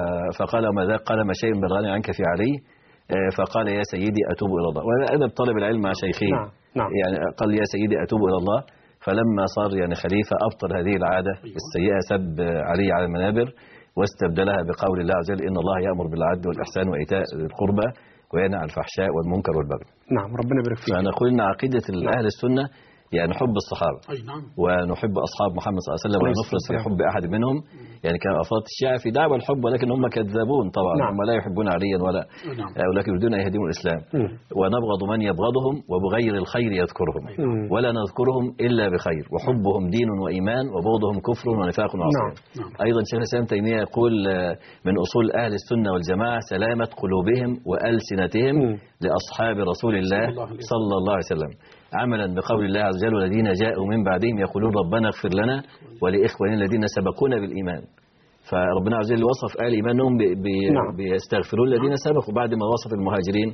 [SPEAKER 3] فقال ما ذاك؟ قال ما شيء بلغني عنك في علي. فقال يا سيدي أتوب إلى الله. وهذا أدب طالب العلم مع شيخين.
[SPEAKER 2] نعم. نعم.
[SPEAKER 3] يعني قال يا سيدي أتوب إلى الله. فلما صار يعني خليفة أبطل هذه العادة السيئة، سب علي على المنابر واستبدلها بقول الله عز وجل إن الله يأمر بالعدل والإحسان وإيتاء ذي القربى وينهى عن الفحشاء والمنكر والبغي.
[SPEAKER 2] نعم ربنا يبارك فيك.
[SPEAKER 3] فنقول إن عقيدة أهل السنة يعني حب الصحابة.
[SPEAKER 4] أي نعم.
[SPEAKER 3] ونحب أصحاب محمد صلى الله عليه وسلم ولا نفرط في حب أحد منهم. يعني كان أفراط الشيعة في دعوة الحب ولكن هم كذابون طبعا.
[SPEAKER 2] نعم.
[SPEAKER 3] هم لا يحبون عليا ولا
[SPEAKER 4] نعم.
[SPEAKER 3] ولكن يريدون أن يهدموا الإسلام.
[SPEAKER 2] مم.
[SPEAKER 3] ونبغض من يبغضهم وبغير الخير يذكرهم.
[SPEAKER 2] مم.
[SPEAKER 3] ولا نذكرهم إلا بخير، وحبهم دين وإيمان وبغضهم كفر ونفاق وعصيان.
[SPEAKER 2] نعم.
[SPEAKER 3] أيضا شيخ الإسلام تيمية يقول من أصول أهل السنة والجماعة سلامة قلوبهم وألسنتهم
[SPEAKER 2] مم.
[SPEAKER 3] لأصحاب رسول الله صلى الله عليه وسلم، عملا بقول الله عز وجل والذين جاءوا من بعدهم يقولون ربنا اغفر لنا ولإخواننا الذين سبقونا بالإيمان. فربنا عز وجل وصف آل إيمانهم بي بي
[SPEAKER 2] نعم.
[SPEAKER 3] بيستغفرون الذين سبقوا، بعد ما وصف المهاجرين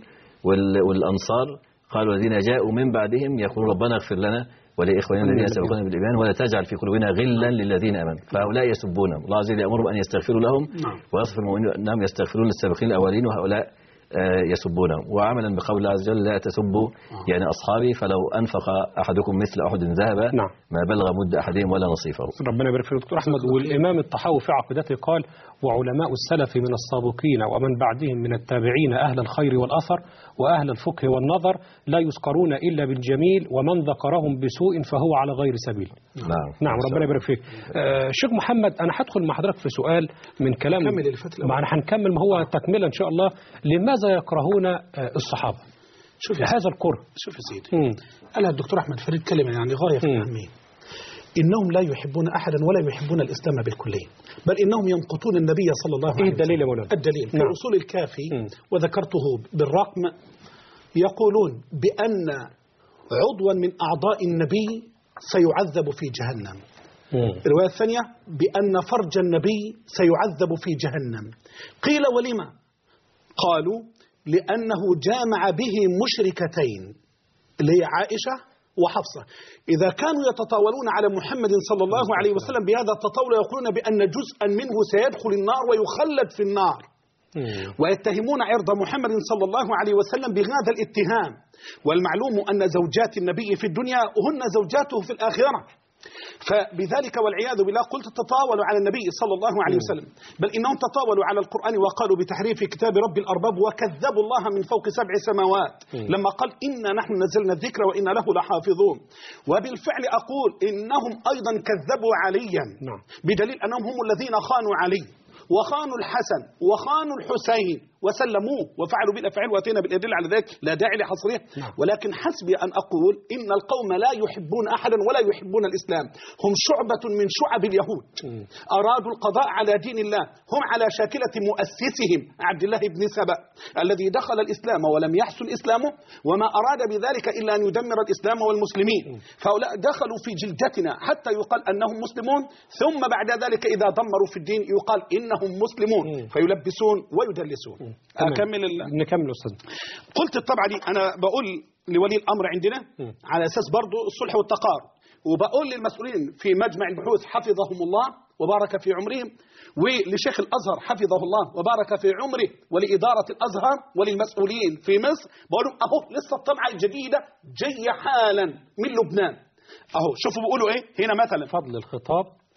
[SPEAKER 3] والأنصار قالوا الذين جاءوا من بعدهم يقولون ربنا اغفر لنا ولإخواننا الذين سبقونا بالإيمان ولا تجعل في قلوبنا غلا للذين آمنوا. فهؤلاء يسبونهم، الله عز وجل يأمرهم أن يستغفروا لهم.
[SPEAKER 4] نعم.
[SPEAKER 3] ويصف المؤمنين أنهم يستغفرون للسابقين الأولين وهؤلاء يسبونهم. وعملا بقول الله عز وجل لا تسبوا يعني أصحابي فلو أنفق أحدكم مثل أحد ذهبا
[SPEAKER 2] نعم.
[SPEAKER 3] ما بلغ مد أحدهم ولا نصيفه.
[SPEAKER 2] ربنا يبارك فيك دكتور أحمد. والإمام الطحاوي في عقيدته قال وعلماء السلف من السابقين ومن بعدهم من التابعين أهل الخير والأثر وأهل الفقه والنظر لا يذكرون إلا بالجميل ومن ذكرهم بسوء فهو على غير سبيل.
[SPEAKER 3] نعم.
[SPEAKER 2] نعم ربنا يبارك فيك. آه شيخ محمد أنا هدخل مع حضرتك في سؤال من كلام معنا، هنكمل ما هو تكملة إن شاء الله. لماذا يكرهون آه الصحابة؟
[SPEAKER 4] شوف
[SPEAKER 2] هذا الكره.
[SPEAKER 4] شوف يا سيدي، قالها الدكتور أحمد فريد كلمة يعني غاية في الأهمية. إنهم لا يحبون أحدا ولا يحبون الإسلام بالكلية، بل إنهم يمقتون النبي صلى الله عليه وسلم.
[SPEAKER 2] إيه الدليل يا مولانا؟
[SPEAKER 4] الدليل في
[SPEAKER 2] نعم.
[SPEAKER 4] أصول الكافي م. وذكرته بالرقم، يقولون بأن عضوا من أعضاء النبي سيعذب في جهنم. م. الرواية الثانية بأن فرج النبي سيعذب في جهنم. قيل ولما؟ قالوا لأنه جامع به مشركتين اللي هي عائشة وحفصة. إذا كانوا يتطاولون على محمد صلى الله عليه وسلم بهذا التطاول يقولون بأن جزءا منه سيدخل النار ويخلد في النار، ويتهمون عرض محمد صلى الله عليه وسلم بهذا الاتهام. والمعلوم أن زوجات النبي في الدنيا هن زوجاته في الآخرة، فبذلك والعياذ بالله قلت تطاولوا على النبي صلى الله عليه وسلم، بل إنهم تطاولوا على القرآن وقالوا بتحريف كتاب رب الأرباب وكذبوا الله من فوق سبع سماوات لما قال إنا نحن نزلنا الذكر وإنا له لحافظون. وبالفعل أقول إنهم أيضا كذبوا عليا بدليل أنهم هم الذين خانوا علي وخانوا الحسن وخانوا الحسين وسلموه وفعلوا بالأفعال واتينا بالأدلة على ذلك، لا داعي لحصرها. ولكن حسبي أن أقول إن القوم لا يحبون أحدا ولا يحبون الإسلام، هم شعبة من شعب اليهود أرادوا القضاء على دين الله، هم على شاكلة مؤسسهم عبد الله بن سبأ الذي دخل الإسلام ولم يحسن إسلامه وما أراد بذلك إلا أن يدمر الإسلام والمسلمين. فهؤلاء دخلوا في جلدتنا حتى يقال أنهم مسلمون، ثم بعد ذلك إذا دمروا في الدين يقال إنهم مسلمون فيلبسون ويدلسون. أكمل
[SPEAKER 2] نكمل أستاذ.
[SPEAKER 4] قلت طبعا أنا بقول لولي الأمر عندنا على أساس برضو الصلح والتقارب، وبقول للمسؤولين في مجمع البحوث حفظهم الله وبارك في عمرهم، ولشيخ الأزهر حفظه الله وبارك في عمره، ولإدارة الأزهر وللمسؤولين في مصر، بقول لهم أهو لسه الطبعة الجديدة جاية حالا من لبنان. أهو شوفوا بيقولوا إيه هنا مثلا.
[SPEAKER 2] فضل الخطاب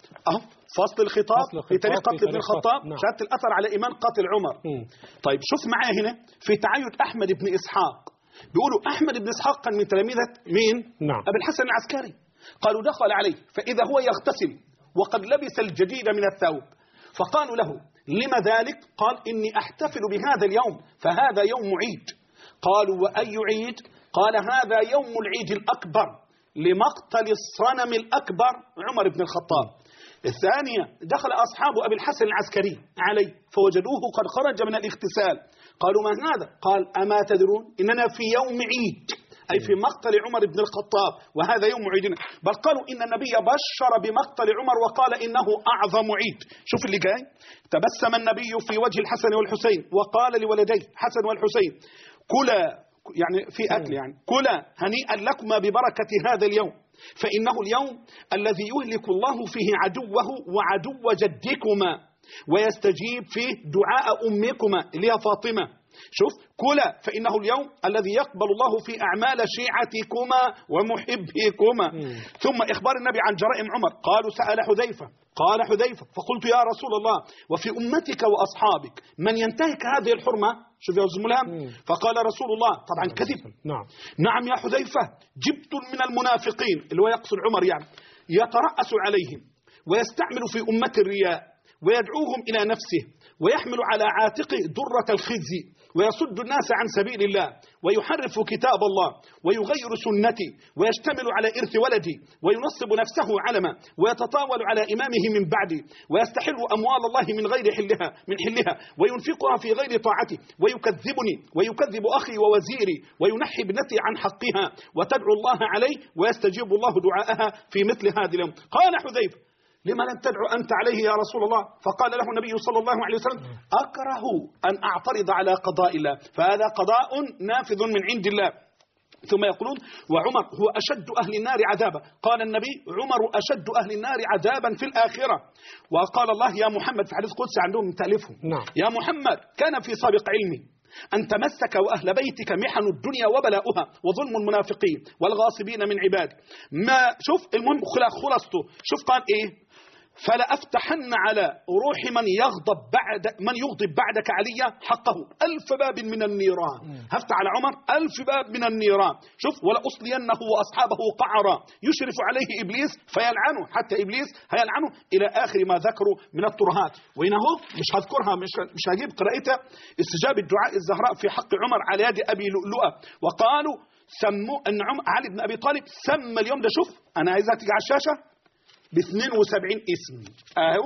[SPEAKER 8] اهو فصل الخطاب في تاريخ قتل ابن الخطاب، نعم. شهادة الأثر على إيمان قاتل عمر. م. طيب شوف معايا هنا في تعيد أحمد بن إسحاق، بيقولوا أحمد بن إسحاق كان من تلاميذة مين؟
[SPEAKER 2] نعم.
[SPEAKER 8] أبي الحسن العسكري. قالوا دخل عليه فإذا هو يغتسل وقد لبس الجديد من الثوب، فقالوا له لما ذلك؟ قال إني أحتفل بهذا اليوم فهذا يوم عيد. قالوا وأي عيد؟ قال هذا يوم العيد الأكبر لمقتل الصنم الأكبر عمر بن الخطاب. الثانية دخل أصحاب أبي الحسن العسكري عليه فوجدوه قد خرج من الاغتسال، قالوا ما هذا؟ قال أما تدرون إننا في يوم عيد، أي في مقتل عمر بن الخطاب وهذا يوم عيدنا. بل قالوا إن النبي بشر بمقتل عمر وقال إنه أعظم عيد. شوف اللي جاي، تبسم النبي في وجه الحسن والحسين وقال لولديه حسن والحسين كلا، يعني في أكل، يعني كلا هنيئا لكما ببركة هذا اليوم، فإنه اليوم الذي يهلك الله فيه عدوه وعدو جدكما ويستجيب فيه دعاء أمكما اللي هي فاطمة. شوف كلا فإنه اليوم الذي يقبل الله في أعمال شيعتكما ومحبكما. ثم إخبار النبي عن جرائم عمر، قالوا سأل حذيفة، قال حذيفة فقلت يا رسول الله وفي أمتك وأصحابك من ينتهك هذه الحرمة؟ شوف يا زملاء، فقال رسول الله طبعا كذب.
[SPEAKER 2] نعم
[SPEAKER 8] نعم يا حذيفة، جبت من المنافقين اللي هو يقصد عمر يعني يترأس عليهم ويستعمل في أمة الرياء ويدعوهم إلى نفسه ويحمل على عاتقه درة الخزي ويصد الناس عن سبيل الله ويحرف كتاب الله ويغير سنتي ويشتمل على إرث ولدي وينصب نفسه علما ويتطاول على إمامه من بعدي ويستحل أموال الله من غير حلها من حلها وينفقها في غير طاعته ويكذبني ويكذب أخي ووزيري وينحي ابنتي عن حقها وتدعو الله عليه ويستجيب الله دعاءها في مثل هذه اليوم. قال حذيفة لما لم تدعو أنت عليه يا رسول الله؟ فقال له النبي صلى الله عليه وسلم أكره أن أعترض على قضاء الله فهذا قضاء نافذ من عند الله. ثم يقولون وعمر هو أشد أهل النار عذابا، قال النبي عمر أشد أهل النار عذابا في الآخرة. وقال الله يا محمد في حديث قدسي عندهم من تأليفهم، نعم. يا محمد كان في سابق علمي أن تمسك وأهل بيتك محن الدنيا وبلاؤها وظلم المنافقين والغاصبين من عبادك. ما شوف المهم خلاصته، شوف قال إيه؟ فلا أفتحن على روح من يغضب بعد من يغضب بعدك علي حقه ألف باب من النيران. هفتح على عمر ألف باب من النيران. شوف ولا أصلينه وأصحابه قعرا يشرف عليه إبليس فيلعنه، حتى إبليس هيلعنه إلى آخر ما ذكروا من الترهات. وإنه مش هذكرها، مش مش هجيب قراءتها، استجاب الدعاء الزهراء في حق عمر على يد أبي لؤلؤة. وقالوا سموا أن عمر علي بن أبي طالب سمى اليوم ده، شوف أنا عايزها تيجي على الشاشة باثنين وسبعين اسم اهو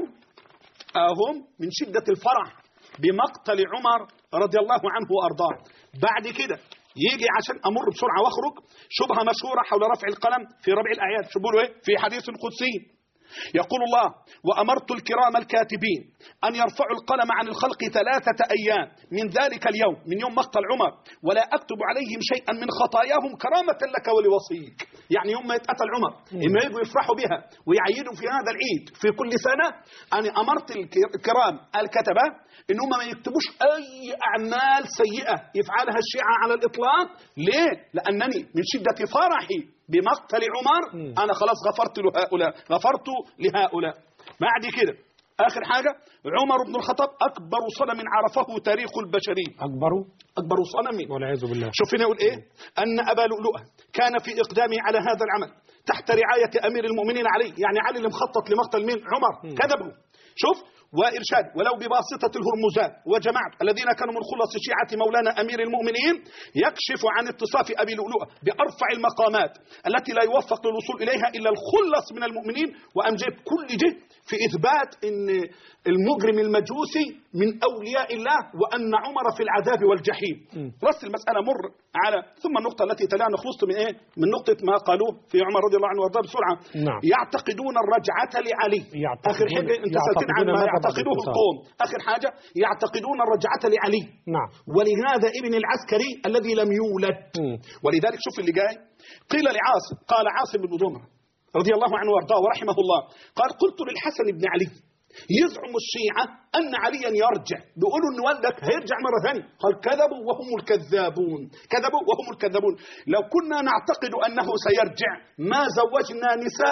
[SPEAKER 8] اهو من شدة الفرح بمقتل عمر رضي الله عنه وارضاه. بعد كده يجي عشان امر بسرعة واخرج شبهة مشهورة حول رفع القلم في ربع الاعياد. شو بيقولوا ايه في حديث قدسي؟ يقول الله وأمرت الكرام الكاتبين أن يرفعوا القلم عن الخلق ثلاثة أيام من ذلك اليوم من يوم مقتل عمر ولا أكتب عليهم شيئا من خطاياهم كرامة لك ولوصيك. يعني يوم ما يتقتل عمر إنه يجوا يفرحوا بها ويعيدوا في هذا العيد في كل سنة، أنا أمرت الكرام الكتبة إنهم ما يكتبوش أي أعمال سيئة يفعلها الشيعة على الإطلاق. ليه؟ لأنني من شدة فرحي بمقتل عمر أنا خلاص غفرت لهؤلاء غفرت لهؤلاء. بعد كده آخر حاجة عمر بن الخطاب أكبر صنم عرفه تاريخ البشرية.
[SPEAKER 2] أكبر
[SPEAKER 8] أكبر صنم
[SPEAKER 2] والعياذ بالله.
[SPEAKER 8] شوف هنا يقول إيه؟ أن أبا لؤلؤة كان في إقدامه على هذا العمل تحت رعاية أمير المؤمنين علي، يعني علي اللي مخطط لمقتل مين؟ عمر. كذبوا. شوف وإرشاد ولو بواسطة الهرمزات وجماعة الذين كانوا من خلص شيعة مولانا أمير المؤمنين يكشف عن اتصاف أبي لؤلؤة بأرفع المقامات التي لا يوفق للوصول إليها إلا الخلص من المؤمنين، وأمجد كل جهد في إثبات أن المجرم المجوسي من أولياء الله وأن عمر في العذاب والجحيم. رأس المسألة مر على ثم النقطة التي تلاها نخلصت من إيه؟ من نقطة ما قالوه في عمر رضي الله عنه وارضاه بسرعة.
[SPEAKER 2] نعم.
[SPEAKER 8] يعتقدون الرجعة لعلي. آخر حاجة انت سألتين عن ما يعتقدوه القوم. آخر حاجة يعتقدون الرجعة لعلي.
[SPEAKER 2] نعم.
[SPEAKER 8] ولهذا ابن العسكري الذي لم يولد. م. ولذلك شوف اللي جاي قيل لعاصم، قال عاصم بن ضمر رضي الله عنه وارضاه ورحمه الله، قال قلت للحسن بن علي يزعم الشيعة أن عليا يرجع، بيقولوا أن والدك هيرجع مرة ثانية. قال كذبوا وهم الكذابون، كذبوا وهم الكذابون. لو كنا نعتقد أنه سيرجع ما زوجنا نساءه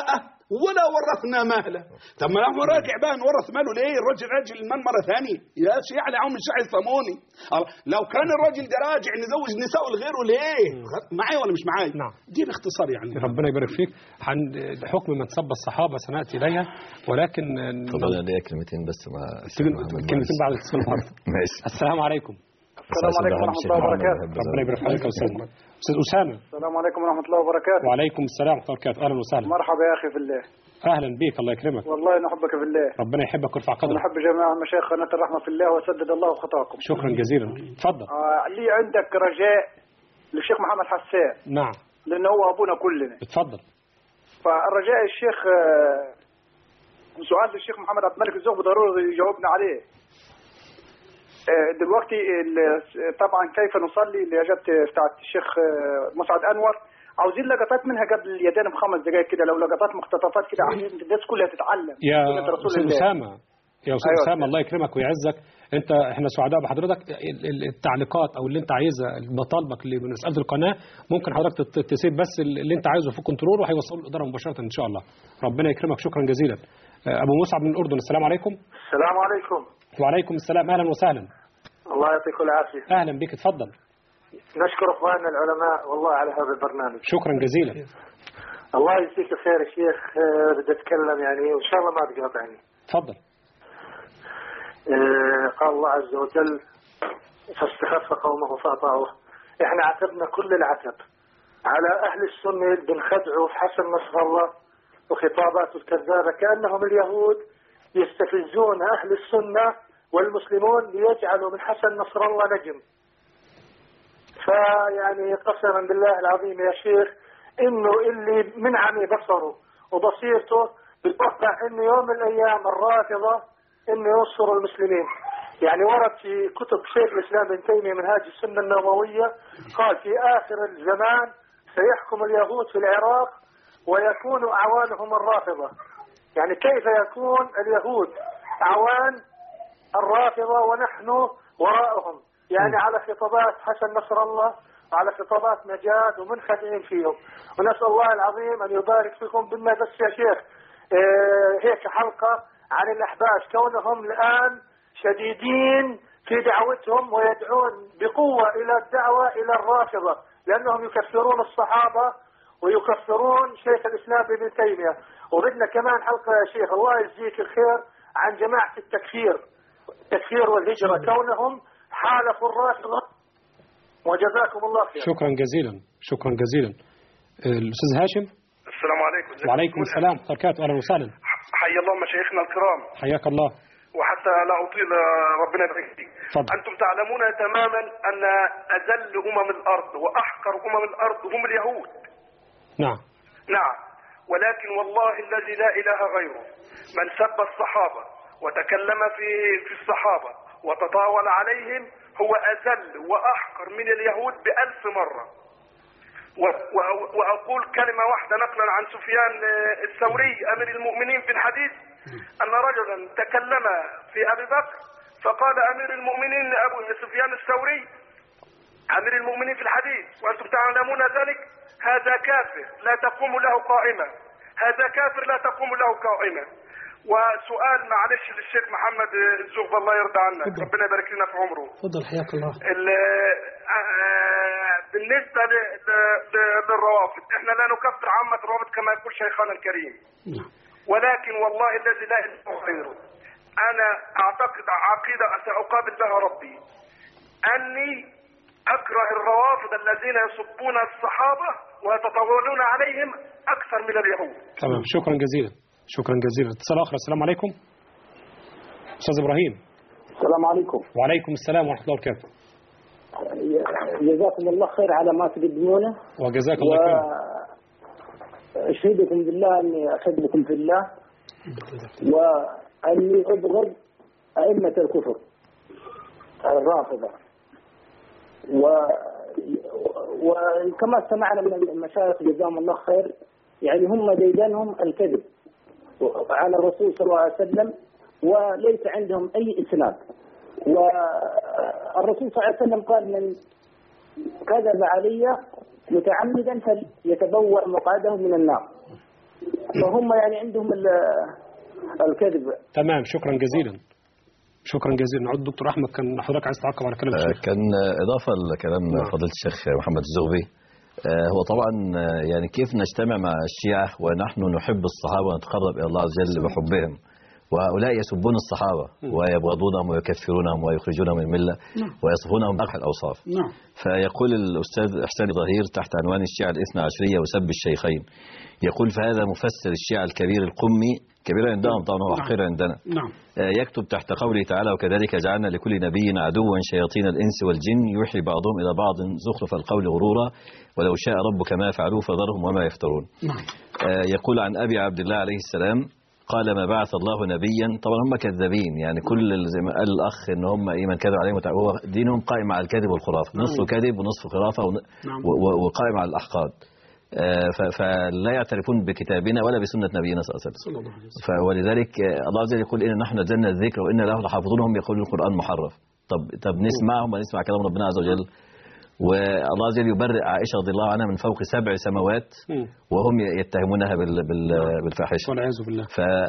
[SPEAKER 8] ولا ورثنا ماله. طب ما نحن راجع بقى نورث ماله ليه؟ الراجل راجل المال مرة ثانية يا شيخ على عم الشاعر صاموني. لو كان الراجل ده راجع نزوج نساء لغيره ليه؟ معايا ولا مش معايا؟
[SPEAKER 2] نعم.
[SPEAKER 8] دي باختصار يعني.
[SPEAKER 2] ربنا يبارك فيك. عن حكم من سب الصحابة سنأتي إليها، ولكن
[SPEAKER 3] طب انا ليا كلمتين بس مع
[SPEAKER 2] كلمتين بعد الاتصال برضه.
[SPEAKER 3] ماشي.
[SPEAKER 2] السلام عليكم.
[SPEAKER 9] السلام عليكم ورحمة الله وبركاته.
[SPEAKER 2] ربنا يبارك فيك يا أستاذ أستاذ أسامة.
[SPEAKER 9] السلام عليكم ورحمة الله وبركاته.
[SPEAKER 2] وعليكم السلام ورحمة الله وبركاته. أهلا وسهلا.
[SPEAKER 9] مرحبا يا أخي في الله.
[SPEAKER 2] أهلا بك، الله يكرمك.
[SPEAKER 9] والله نحبك في الله.
[SPEAKER 2] ربنا يحبك ويرفع قدرك.
[SPEAKER 9] ونحب جميع مشايخ قناة الرحمة في الله وسدد الله خطاكم.
[SPEAKER 2] شكرا جزيلا. تفضل.
[SPEAKER 9] آه لي عندك رجاء للشيخ محمد حسان.
[SPEAKER 2] نعم.
[SPEAKER 9] لأنه هو أبونا كلنا.
[SPEAKER 2] اتفضل.
[SPEAKER 9] فالرجاء الشيخ آه سؤال للشيخ محمد عبد الملك الزغبي ضروري يجاوبنا عليه. دلوقتي طبعا كيف نصلي اللي اجابت بتاعت الشيخ مسعد انور، عاوزين لقطات منها قبل اليدين بخمس دقائق كده، لو لقطات مقتطفات كده عشان الناس كلها تتعلم.
[SPEAKER 2] يا استاذ اسامه يا استاذ
[SPEAKER 9] أيوة.
[SPEAKER 2] اسامه الله يكرمك ويعزك، انت احنا سعداء بحضرتك. التعليقات او اللي انت عايزها مطالبك من مساله القناه ممكن حضرتك تسيب بس اللي انت عايزه في كنترول وهيوصله الاداره مباشره ان شاء الله. ربنا يكرمك. شكرا جزيلا. ابو مصعب من الاردن. السلام عليكم.
[SPEAKER 6] السلام عليكم.
[SPEAKER 2] وعليكم السلام. اهلا وسهلا.
[SPEAKER 6] الله يعطيكم العافيه.
[SPEAKER 2] اهلا بك. اتفضل.
[SPEAKER 6] نشكر اخواننا العلماء والله على هذا البرنامج.
[SPEAKER 2] شكرا جزيلا.
[SPEAKER 6] الله يجزيك الخير يا شيخ. بدي اتكلم يعني وان شاء الله ما تقاطعني.
[SPEAKER 2] تفضل.
[SPEAKER 6] آه قال الله عز وجل فاستخف قومه فاطاعوه. احنا عتبنا كل العتب على اهل السنه بنخدعوا في حسن نصر الله وخطاباته الكذابه كانهم اليهود يستفزون اهل السنه والمسلمون ليجعلوا من حسن نصر الله نجم. فيعني قسما بالله العظيم يا شيخ انه اللي من عمي بصره وبصيرته بتوقع انه يوم من الايام الرافضه انه ينصروا المسلمين. يعني ورد في كتب شيخ الاسلام ابن تيميه منهاج السنه النبويه قال في اخر الزمان سيحكم اليهود في العراق ويكون اعوانهم الرافضه. يعني كيف يكون اليهود اعوان الرافضة ونحن وراءهم؟ يعني على خطابات حسن نصر الله وعلى خطابات نجاد ومنخدعين فيهم. ونسأل الله العظيم أن يبارك فيكم. بما بس يا شيخ اه هيك حلقة عن الأحباش كونهم الآن شديدين في دعوتهم ويدعون بقوة إلى الدعوة إلى الرافضة لأنهم يكفرون الصحابة ويكفرون شيخ الإسلام ابن تيمية. وبدنا كمان حلقة يا شيخ الله يجزيك الخير عن جماعة التكفير التكفير والهجرة كونهم حالفوا الرافضة. وجزاكم الله خير.
[SPEAKER 2] شكرا جزيلا. شكرا جزيلا. الأستاذ هاشم.
[SPEAKER 10] السلام عليكم.
[SPEAKER 2] وعليكم السلام ورحمة الله وبركاته. أهلا وسهلا.
[SPEAKER 10] حي الله مشايخنا الكرام.
[SPEAKER 2] حياك الله.
[SPEAKER 10] وحتى لا أطيل ربنا يبارك فيك. أنتم تعلمون تماما أن أذل أمم الأرض وأحقر أمم الأرض هم اليهود.
[SPEAKER 2] نعم.
[SPEAKER 10] نعم. ولكن والله الذي لا إله غيره من سب الصحابة وتكلم في في الصحابة وتطاول عليهم هو أذل وأحقر من اليهود بألف مرة. وأقول كلمة واحدة نقلا عن سفيان الثوري أمير المؤمنين في الحديث أن رجلا تكلم في أبي بكر فقال أمير المؤمنين أبو سفيان الثوري أمير المؤمنين في الحديث وأنتم تعلمون ذلك هذا كافر لا تقوم له قائمة. هذا كافر لا تقوم له قائمة. وسؤال معلش للشيخ محمد الزغبي الله يرضى عنك فضل. ربنا يبارك لنا في عمره.
[SPEAKER 4] تفضل حياك الله.
[SPEAKER 10] بالنسبة للروافض احنا لا نكفر عامة الروافض كما يقول شيخنا الكريم. ولكن والله الذي لا اله غيره انا اعتقد عقيدة سأقابل بها ربي اني اكره الروافض الذين يسبون الصحابة ويتطاولون عليهم اكثر من اليهود.
[SPEAKER 2] تمام. شكرا جزيلا. شكرا جزيلا. اتصال اخر. السلام عليكم. استاذ ابراهيم.
[SPEAKER 11] السلام عليكم.
[SPEAKER 2] وعليكم السلام ورحمه الله وبركاته.
[SPEAKER 11] جزاكم الله خير على ما تقدمونه.
[SPEAKER 2] وجزاك الله خير.
[SPEAKER 11] اشهدكم بالله اني احبكم في الله واني ابغض ائمه الكفر الرافضه. و وكما سمعنا من المشايخ جزاهم الله خير يعني هم ديدانهم الكذب على الرسول صلى الله عليه وسلم وليس عندهم أي إسناد. والرسول صلى الله عليه وسلم قال من كذب علي متعمدا فليتبوأ مقعده من النار. فهم يعني عندهم الكذب.
[SPEAKER 2] تمام، شكرا جزيلا. شكرا جزيلا. نعود دكتور احمد، كان حضرتك عايز تعقب على كلام الشيخ؟
[SPEAKER 3] كان اضافه لكلام فضيله الشيخ محمد الزغبي. هو طبعا يعني كيف نجتمع مع الشيعة ونحن نحب الصحابة ونتقرب إلى الله عز وجل بحبهم، وهؤلاء يسبون الصحابة ويبغضونهم ويكفرونهم ويخرجونهم من الملة ويصفونهم بأقح الأوصاف. فيقول الأستاذ إحسان ظهير تحت عنوان الشيعة الاثنى عشرية وسب الشيخين، يقول فهذا مفسر الشيعة الكبير القمي، كبير عندهم طبعا هو حقير عندنا، يكتب تحت قوله تعالى وكذلك جعلنا لكل نبي عدوا شياطين الإنس والجن يوحي بعضهم إلى بعض زخرف القول غرورا ولو شاء ربك ما فعلوه فذرهم وما يفترون. يقول عن أبي عبد الله عليه السلام قال ما بعث الله نبيا، طبعا هم كذابين يعني كل زي ما قال الأخ إن هم إيه من كذب عليهم، هو دينهم قائم على الكذب والخرافة، نصف كذب ونصف خرافة وقائم على الأحقاد، فلا يعترفون بكتابنا ولا بسنة نبينا صلى الله عليه وسلم. ولذلك الله عز وجل يقول إن نحن نزلنا الذكر وإن له لحافظون، هم يقولون القرآن محرف. طب طب نسمعهم ونسمع كلام ربنا عز وجل. والله عز وجل يبرئ عائشة رضي الله عنها من فوق سبع سماوات وهم يتهمونها بالفاحشة والعياذ بالله.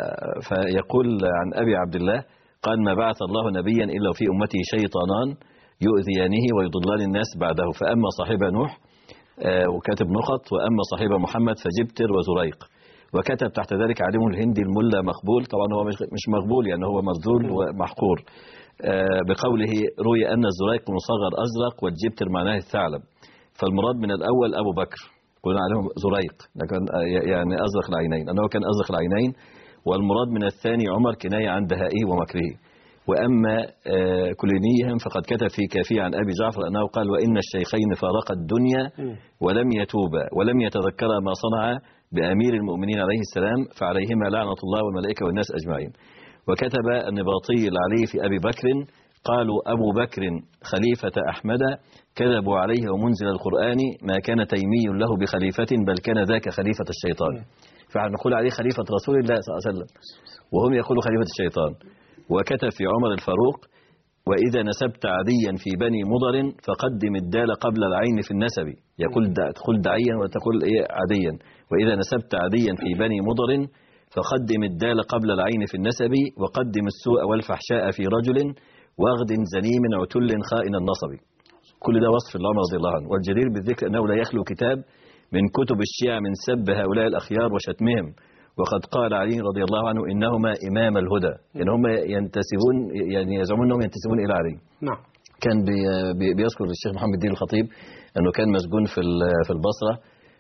[SPEAKER 3] فيقول عن أبي عبد الله قال ما بعث الله نبيا إلا في أمته شيطانان يؤذيانه ويضلان الناس بعده، فأما صاحب نوح وكاتب نقط وأما صاحب محمد فجبتر وزريق، وكتب تحت ذلك عليم الهندي الملا مقبول، طبعا هو مش مقبول يعني هو مذلول ومحقور، بقوله روي أن الزريق مصغر أزرق والجبتر معناه الثعلب، فالمراد من الأول أبو بكر قلنا عليهم زريق لكن يعني أزرق العينين أنه كان أزرق العينين، والمراد من الثاني عمر كناية عن دهائه ومكره. وأما كلينيهم فقد كتب في كافية عن أبي جعفر أنه قال وإن الشيخين فارقا الدنيا ولم يتوبا ولم يتذكرا ما صنع بأمير المؤمنين عليه السلام فعليهما لعنة الله والملائكة والناس أجمعين. وكتب النباطي العلي في أبي بكر قالوا أبو بكر خليفة أحمد كذبوا عليه ومنزل القرآن ما كان تيمي له بخليفة بل كان ذاك خليفة الشيطان، فنقول عليه خليفة رسول الله صلى الله عليه وسلم وهم يقولوا خليفة الشيطان. وكتب في عمر الفاروق وإذا نسبت عديا في بني مضر فقدم الدال قبل العين في النسب، يقول تقول دعيا وتقول إيه عديا، وإذا نسبت عديا في بني مضر فقدم الدال قبل العين في النسب وقدم السوء والفحشاء في رجل واغد زنيم عتل خائن النصب. كل ده وصف لعمر رضي الله عنه. والجدير بالذكر أنه لا يخلو كتاب من كتب الشيعة من سب هؤلاء الأخيار وشتمهم، وقد قال علي رضي الله عنه إنهما إمام الهدى، يعني هم ينتسبون يعني يزعمون أنهم ينتسبون إلى علي.
[SPEAKER 2] نعم.
[SPEAKER 3] كان بي بي بيذكر الشيخ محمد الدين الخطيب أنه كان مسجون في في البصرة،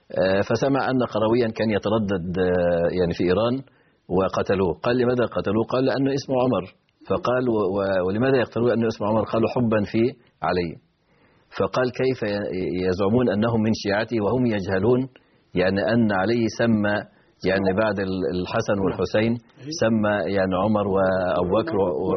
[SPEAKER 3] فسمع أن قرويا كان يتردد يعني في إيران وقتلوه، قال لماذا قتلوه؟ قال لأنه اسمه عمر، فقال ولماذا يقتلوه لأنه اسمه عمر؟ قالوا حبا في علي. فقال كيف يزعمون أنهم من شيعتي وهم يجهلون يعني أن علي سمى يعني بعد الحسن والحسين سمى يعني عمر وأبو بكر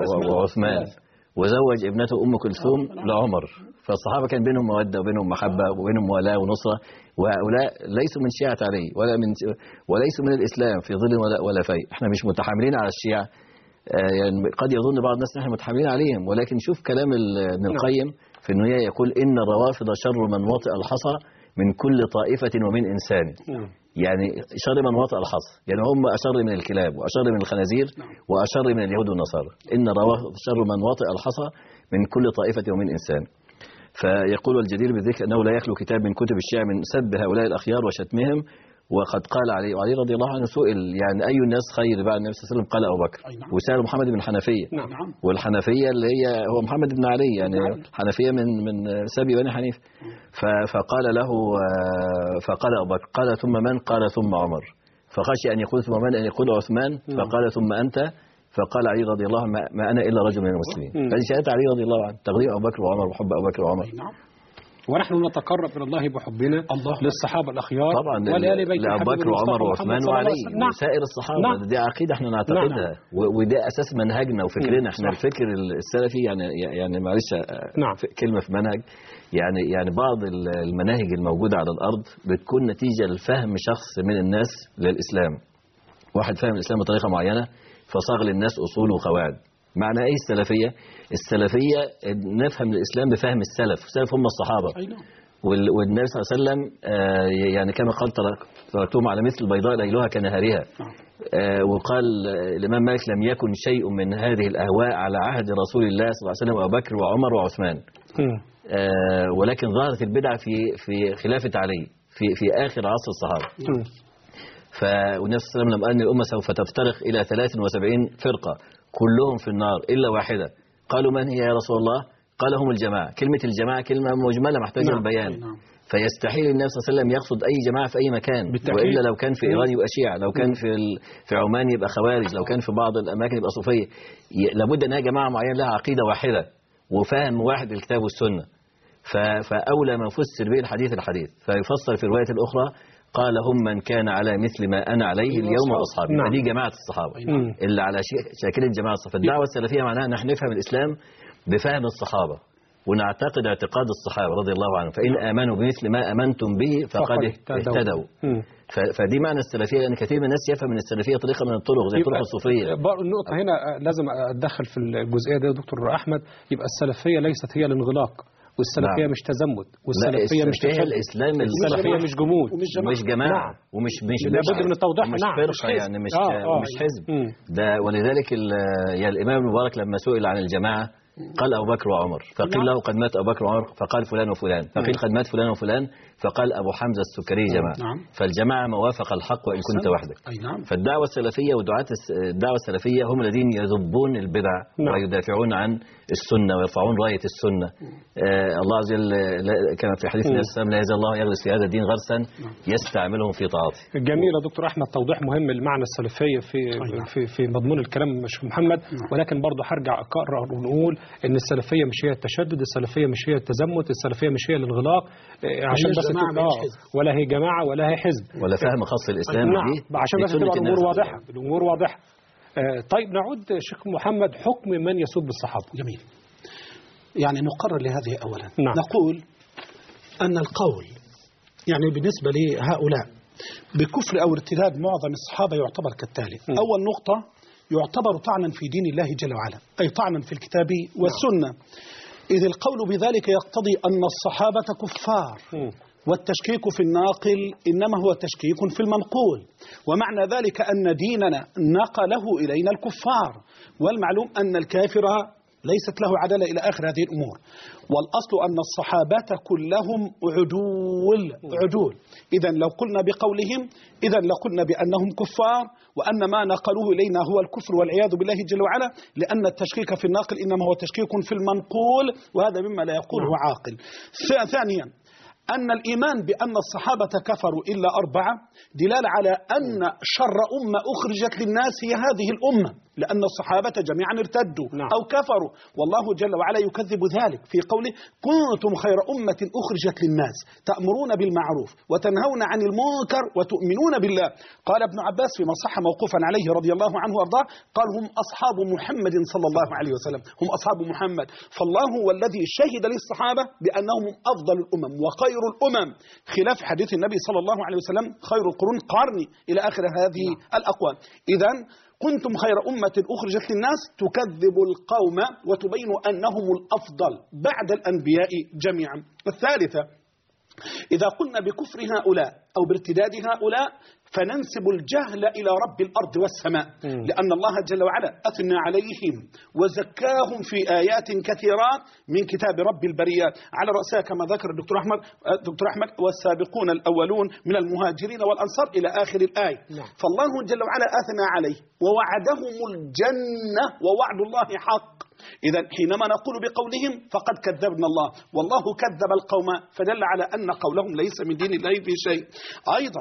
[SPEAKER 3] وعثمان وزوج ابنته أم كلثوم لعمر، فالصحابة كان بينهم مودة وبينهم محبة وبينهم موالاة ونصرة، وهؤلاء ليسوا من شيعة علي ولا من وليسوا من الإسلام في ظل ولا ولا فيء. احنا مش متحاملين على الشيعة، يعني قد يظن بعض الناس نحن متحاملين عليهم، ولكن شوف كلام ابن القيم في النهاية يقول إن الروافض شر من وطئ الحصى من كل طائفة ومن إنسان، يعني شر من وطئ الحصى، يعني هم أشر من الكلاب وأشر من الخنازير وأشر من اليهود والنصارى. إن الروافض شر من وطئ الحصى من كل طائفة ومن إنسان. فيقول الجدير بالذكر أنه لا يخلو كتاب من كتب الشيعة من سب هؤلاء الأخيار وشتمهم. وقد قال علي وعلي رضي الله عنه سئل يعني أي الناس خير بعد النبي صلى الله عليه وسلم؟ قال أبو بكر. وسأل محمد بن حنفية. نعم. والحنفية اللي هي هو محمد بن علي يعني نعم. حنفية من من سبي بني حنيف. فقال له فقال أبو بكر قال ثم من؟ قال ثم عمر، فخشي أن يقول ثم من أن يقول عثمان فقال ثم أنت، فقال علي رضي الله عنه ما أنا إلا رجل من المسلمين. هذه شهادة علي رضي الله عنه تقديم أبو بكر وعمر وحب أبو بكر وعمر. نعم.
[SPEAKER 2] ونحن نتقرب إلى الله بحبنا الله للصحابة الأخيار
[SPEAKER 3] طبعا لآل بيت أبو بكر وعمر وعثمان وعلي نعم. وسائر الصحابة. نعم. دي عقيدة احنا نعتقدها. نعم. وده أساس منهجنا وفكرنا. احنا الفكر السلفي يعني يعني معلش نعم. كلمة في منهج يعني يعني بعض المناهج الموجودة على الأرض بتكون نتيجة لفهم شخص من الناس للإسلام. واحد فهم الإسلام بطريقة معينة فصاغ للناس أصول وقواعد. معنى ايه السلفية؟ السلفية نفهم الإسلام بفهم السلف، السلف هم الصحابة. والنبي صلى الله عليه وسلم يعني كما قال تركتهم على مثل البيضاء ليلها كنهارها. وقال الإمام مالك لم يكن شيء من هذه الأهواء على عهد رسول الله صلى الله عليه وسلم وأبو بكر وعمر وعثمان، ولكن ظهرت البدعة في في خلافة علي في في آخر عصر الصحابة. فالنبي صلى الله عليه وسلم لما قال الأمة سوف تفترق إلى ثلاث وسبعين فرقة كلهم في النار إلا واحدة، قالوا من هي يا رسول الله؟ قال هم الجماعة. كلمة الجماعة كلمة مجملة محتاجة
[SPEAKER 4] نعم.
[SPEAKER 3] البيان.
[SPEAKER 4] نعم.
[SPEAKER 3] فيستحيل النبي صلى الله عليه وسلم يقصد أي جماعة في أي مكان
[SPEAKER 2] بالتأكيد.
[SPEAKER 3] وإلا لو كان في إيران يبقى شيعة، لو كان في في عمان يبقى خوارج، لو كان في بعض الأماكن يبقى صوفية. لابد أنها جماعة معينة لها عقيدة واحدة وفهم واحد للكتاب والسنة. فأولى من فسر به الحديث الحديث. فيفسر في الرواية الأخرى قال هم من كان على مثل ما أنا عليه اليوم وأصحابي.
[SPEAKER 2] نعم.
[SPEAKER 3] دي جماعة الصحابة اللي على شاكلة جماعة الصحابة. الدعوة السلفية معناها نحن نفهم الإسلام بفهم الصحابة ونعتقد اعتقاد الصحابة رضي الله عنهم، فإن آمنوا بمثل ما آمنتم به فقد اهتدوا. فدي معنى السلفية، لأن كثير من الناس يفهم من السلفية طريقة من الطرق زي طرق الصوفية.
[SPEAKER 2] النقطة هنا لازم أتدخل في الجزئية دي يا دكتور أحمد. يبقى السلفية ليست هي الانغلاق، والسلفية نعم. مش تزمت، والسلفية مش تشدد،
[SPEAKER 3] الإسلام
[SPEAKER 2] السلفية مش جمود
[SPEAKER 3] ومش جماعة, مش جماعة. نعم. ومش مش
[SPEAKER 2] لابد من التوضيح.
[SPEAKER 3] مش
[SPEAKER 2] نعم.
[SPEAKER 3] فرقة
[SPEAKER 2] مش
[SPEAKER 3] يعني مش
[SPEAKER 2] آه آه.
[SPEAKER 3] مش حزب. ده ولذلك يعني الإمام المبارك لما سئل عن الجماعة قال أبو بكر وعمر، فقيل له قد مات أبو بكر وعمر، فقال فلان وفلان، فقيل قد مات فلان وفلان، فقال أبو حمزة السكري جماعة.
[SPEAKER 4] نعم.
[SPEAKER 3] فالجماعة ما وافق الحق وإن كنت وحدك.
[SPEAKER 4] نعم.
[SPEAKER 3] فالدعوة السلفية ودعاة الدعوة السلفية هم الذين يذبون البدع نعم. ويدافعون عن السنة ويرفعون راية السنة. آه الله عز وجل كما في حديث النبي صلى الله عليه وسلم لا يزال الله يغرس في هذا الدين غرسا يستعملهم في طاعته.
[SPEAKER 2] جميل يا دكتور أحمد، توضيح مهم المعنى السلفية في في في مضمون الكلام مش محمد، ولكن برضه هرجع أكرر ونقول إن السلفية مش هي التشدد، السلفية مش هي التزمت، السلفية مش هي الانغلاق، عشان بس تبقى ولا هي جماعة ولا هي حزب
[SPEAKER 3] ولا فهم خاص الإسلام.
[SPEAKER 2] نعم. عشان بس تبقى الأمور واضحة، الأمور واضحة. آه طيب نعود شيخ محمد، حكم من يسب الصحابة.
[SPEAKER 4] جميل. يعني نقرر لهذه أولا.
[SPEAKER 2] نعم.
[SPEAKER 4] نقول أن القول يعني بالنسبة لهؤلاء بكفر أو ارتداد معظم الصحابة يعتبر كالتالي. م. أول نقطة يعتبر طعنا في دين الله جل وعلا، أي طعنا في الكتاب والسنة. نعم. إذ القول بذلك يقتضي أن الصحابة كفار. م. والتشكيك في الناقل إنما هو تشكيك في المنقول، ومعنى ذلك أن ديننا نقله إلينا الكفار، والمعلوم أن الكافر ليست له عدالة إلى آخر هذه الأمور. والأصل أن الصحابة كلهم عدول عدول. إذا لو قلنا بقولهم إذا لقلنا بأنهم كفار، وأن ما نقلوه إلينا هو الكفر والعياذ بالله جل وعلا، لأن التشكيك في الناقل إنما هو تشكيك في المنقول، وهذا مما لا يقوله عاقل. ثانيا أن الإيمان بأن الصحابة كفروا إلا أربعة دلالة على أن شر أمة أخرجت للناس هي هذه الأمة، لأن الصحابة جميعا ارتدوا نعم. أو كفروا، والله جل وعلا يكذب ذلك في قوله كنتم خير أمة أخرجت للناس تأمرون بالمعروف وتنهون عن المنكر وتؤمنون بالله. قال ابن عباس فيما صح موقوفا عليه رضي الله عنه وارضاه، قال هم أصحاب محمد صلى الله عليه وسلم، هم أصحاب محمد. فالله هو الذي شهد للصحابة بأنهم أفضل الأمم وخير الأمم، خلاف حديث النبي صلى الله عليه وسلم خير القرون قرني إلى آخر هذه الأقوال. إذن كنتم خير أمة أخرجت للناس تكذب القوم وتبين أنهم الأفضل بعد الأنبياء جميعا. الثالثة إذا قلنا بكفر هؤلاء أو بارتداد هؤلاء فننسب الجهل إلى رب الأرض والسماء، لأن الله جل وعلا أثنى عليهم وزكاهم في آيات كثيرات من كتاب رب البريات، على رأسها كما ذكر الدكتور أحمد دكتور أحمد والسابقون الأولون من المهاجرين والأنصار إلى آخر الآية. فالله جل وعلا أثنى عليه ووعدهم الجنة ووعد الله حق. إذا حينما نقول بقولهم فقد كذبنا الله، والله كذب القوم، فدل على أن قولهم ليس من دين الله في شيء. أيضا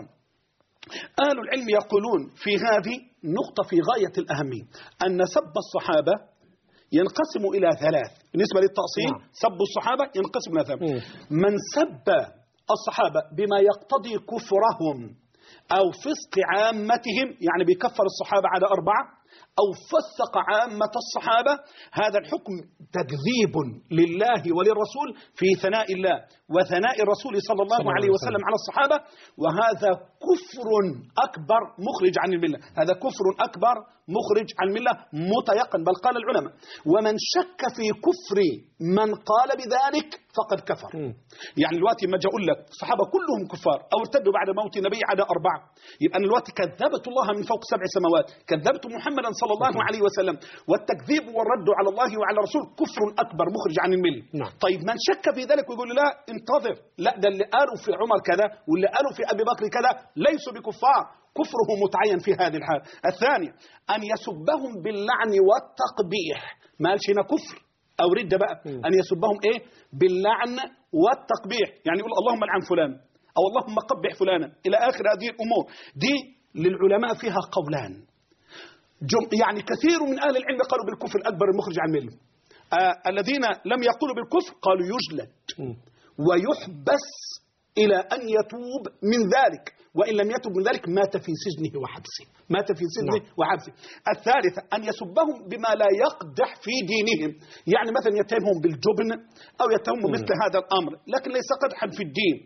[SPEAKER 4] أهل العلم يقولون في هذه نقطة في غاية الأهمية، أن سب الصحابة ينقسم إلى ثلاث. بالنسبة للتأصيل نعم. سب الصحابة ينقسم إلى ثلاث. من سب الصحابة بما يقتضي كفرهم أو فسق عامتهم، يعني بيكفر الصحابة على أربعة، أو فسق عامة الصحابة، هذا الحكم تكذيب لله وللرسول في ثناء الله وثناء الرسول صلى الله عليه وسلم على الصحابة، وهذا كفر أكبر مخرج عن الملة، هذا كفر أكبر
[SPEAKER 8] مخرج عن الملة متيقن. بل قال العلماء ومن شك في كفر من قال بذلك فقد كفر. م. يعني دلوقتي ما جاء اقول لك الصحابه كلهم كفار او ارتدوا بعد موت النبي على اربعه، يبقى انا دلوقتي كذبت الله من فوق سبع سماوات، كذبت محمدا صلى الله م. عليه وسلم، والتكذيب والرد على الله وعلى الرسول كفر اكبر مخرج عن المله. م. طيب من شك في ذلك ويقول لا انتظر، لا ده اللي قالوا في عمر كذا واللي قالوا في ابي بكر كذا ليسوا بكفار، كفره متعين في هذه الحال. الثانية أن يسبهم باللعن والتقبيح، ما قالش هنا كفر أو ردة بقى، أن يسبهم إيه باللعن والتقبيح، يعني يقول اللهم لعن فلان أو اللهم قبح فلانا إلى آخر هذه الأمور. دي للعلماء فيها قولان، يعني كثير من أهل العلم قالوا بالكفر الأكبر المخرج عن الملة. آه الذين لم يقولوا بالكفر قالوا يجلد ويحبس إلى أن يتوب من ذلك، وإن لم يتب من ذلك مات في سجنه وحبسه، مات في سجنه نعم. وحبسه. الثالثة أن يسبهم بما لا يقدح في دينهم، يعني مثلا يتهمهم بالجبن أو يتهمهم مثل هذا الأمر، لكن ليس قدحا في الدين.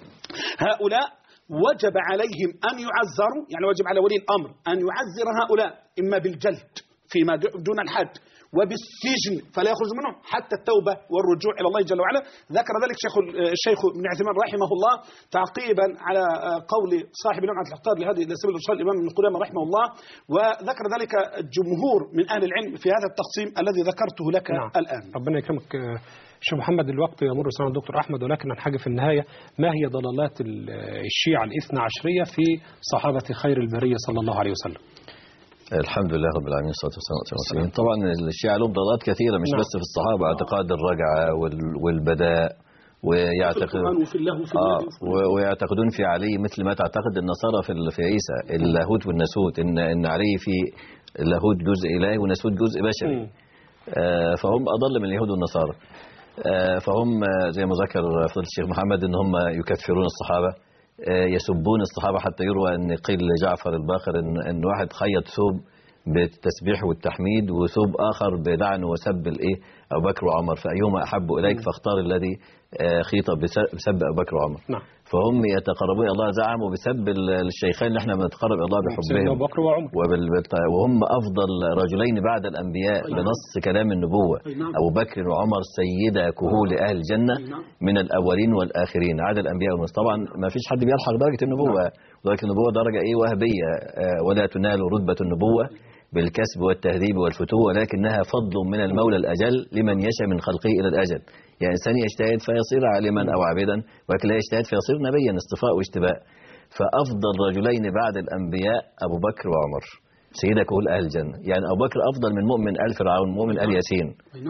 [SPEAKER 8] هؤلاء وجب عليهم أن يعزروا، يعني وجب على ولي الأمر أن يعزر هؤلاء إما بالجلد فيما دون الحد وبالسجن فلا يخرج منه حتى التوبة والرجوع إلى الله جل وعلا. ذكر ذلك شيخ الشيخ ابن عثيمين رحمه الله تعقيبا على قول صاحب لمعة الاعتقاد لهذه سبيل الرشاد الإمام ابن قدامة رحمه الله، وذكر ذلك الجمهور من أهل العلم في هذا التقسيم الذي ذكرته لك نعم. الآن.
[SPEAKER 2] ربنا يكرمك شيخ محمد، الوقت يمر سنة الدكتور أحمد، ولكن الحاجة في النهاية ما هي ضلالات الشيعة الاثنى عشرية في صحابة خير البرية صلى الله عليه وسلم؟
[SPEAKER 3] الحمد لله رب العالمين والصلاة والسلام. طبعا الشيعة لهم ضلالات كثيرة مش نعم. بس في الصحابة، اعتقاد الرجعة والبداء، ويعتقدون آه ويعتقدون في علي مثل ما تعتقد النصارى في في عيسى اللاهوت والناسوت، ان ان علي في اللاهوت جزء إلهي والناسوت جزء بشري. آه فهم أضل من اليهود والنصارى. آه فهم زي ما ذكر فضيلة الشيخ محمد ان هم يكفرون الصحابة، يسبون الصحابة، حتى يروى أن قيل لجعفر الباقر أن, أن واحد خيط ثوب بالتسبيح والتحميد وثوب آخر بلعن وسب الإيه أبو بكر وعمر، فأيهما أحب إليك؟ فاختار الذي خيط بسب أبو بكر وعمر. نعم. فهم يتقربون إلى الله، زعموا بسب الشيخين اللي احنا بنتقرب إلى الله بحبهم،
[SPEAKER 2] أبو بكر وعمر،
[SPEAKER 3] وهم أفضل رجلين بعد الأنبياء بنص كلام النبوة. أبو بكر وعمر سيدا كهول أهل الجنة من الأولين والآخرين، عدا الأنبياء والمرسلين. طبعا ما فيش حد بيلحق درجة النبوة، درجة النبوة درجة إيه وهبية، ولا تنال رتبة النبوة بالكسب والتهذيب والفتوة، ولكنها فضل من المولى الأجل لمن يشاء من خلقه إلى الأجل. يعني إنسان يجتهد فيصير عالما أو عابدا، ولكن لا يجتهد فيصير نبيا، اصطفاء واشتباء. فأفضل رجلين بعد الأنبياء أبو بكر وعمر سيدة كهول أهل الجنة. يعني أبو بكر أفضل من مؤمن آل فرعون، مؤمن آل ياسين،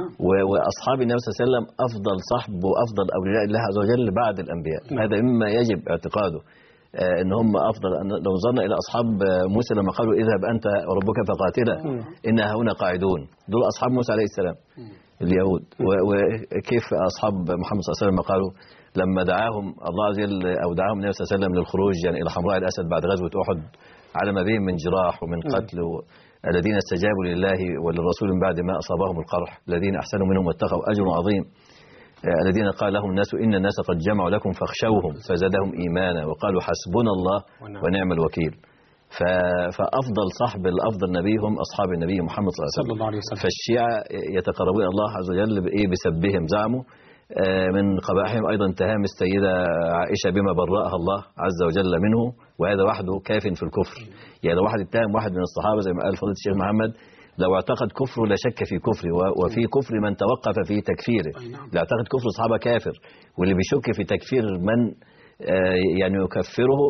[SPEAKER 3] وأصحاب النبي صلى الله عليه وسلم أفضل صحب وأفضل أولياء الله عز وجل بعد الأنبياء. هذا مما يجب اعتقاده، ان هم افضل. لو نظرنا الى اصحاب موسى لما قالوا اذهب انت وربك فقاتلا ان هنا قاعدون، دول اصحاب موسى عليه السلام اليهود. وكيف اصحاب محمد صلى الله عليه وسلم قالوا لما دعاهم الله عز وجل او دعاهم النبي صلى الله عليه وسلم للخروج يعني الى حمراء الاسد بعد غزوه احد على ما بهم من جراح ومن قتل، الذين استجابوا لله وللرسول من بعد ما اصابهم القرح الذين احسنوا منهم واتقوا اجر عظيم، الذين قال لهم الناس إن الناس قد جمعوا لكم فاخشوهم فزادهم إيمانا وقالوا حسبنا الله ونعم الوكيل. فأفضل صحب الأفضل نبي هم أصحاب النبي محمد صلى الله عليه وسلم. فالشيعة يتقربون الله عز وجل بإيه؟ بسبهم. زعموا من قبائحهم أيضا تهام السيدة عائشة بما برأها الله عز وجل منه، وهذا وحده كاف في الكفر. يعني لو واحد اتهم واحد من الصحابة زي ما قال فضيلة الشيخ محمد، لو اعتقد كفره لا شك في كفره، وفي كفر من توقف في تكفيره. لا اعتقد كفر الصحابة كافر، واللي بيشك في تكفير من يعني يكفره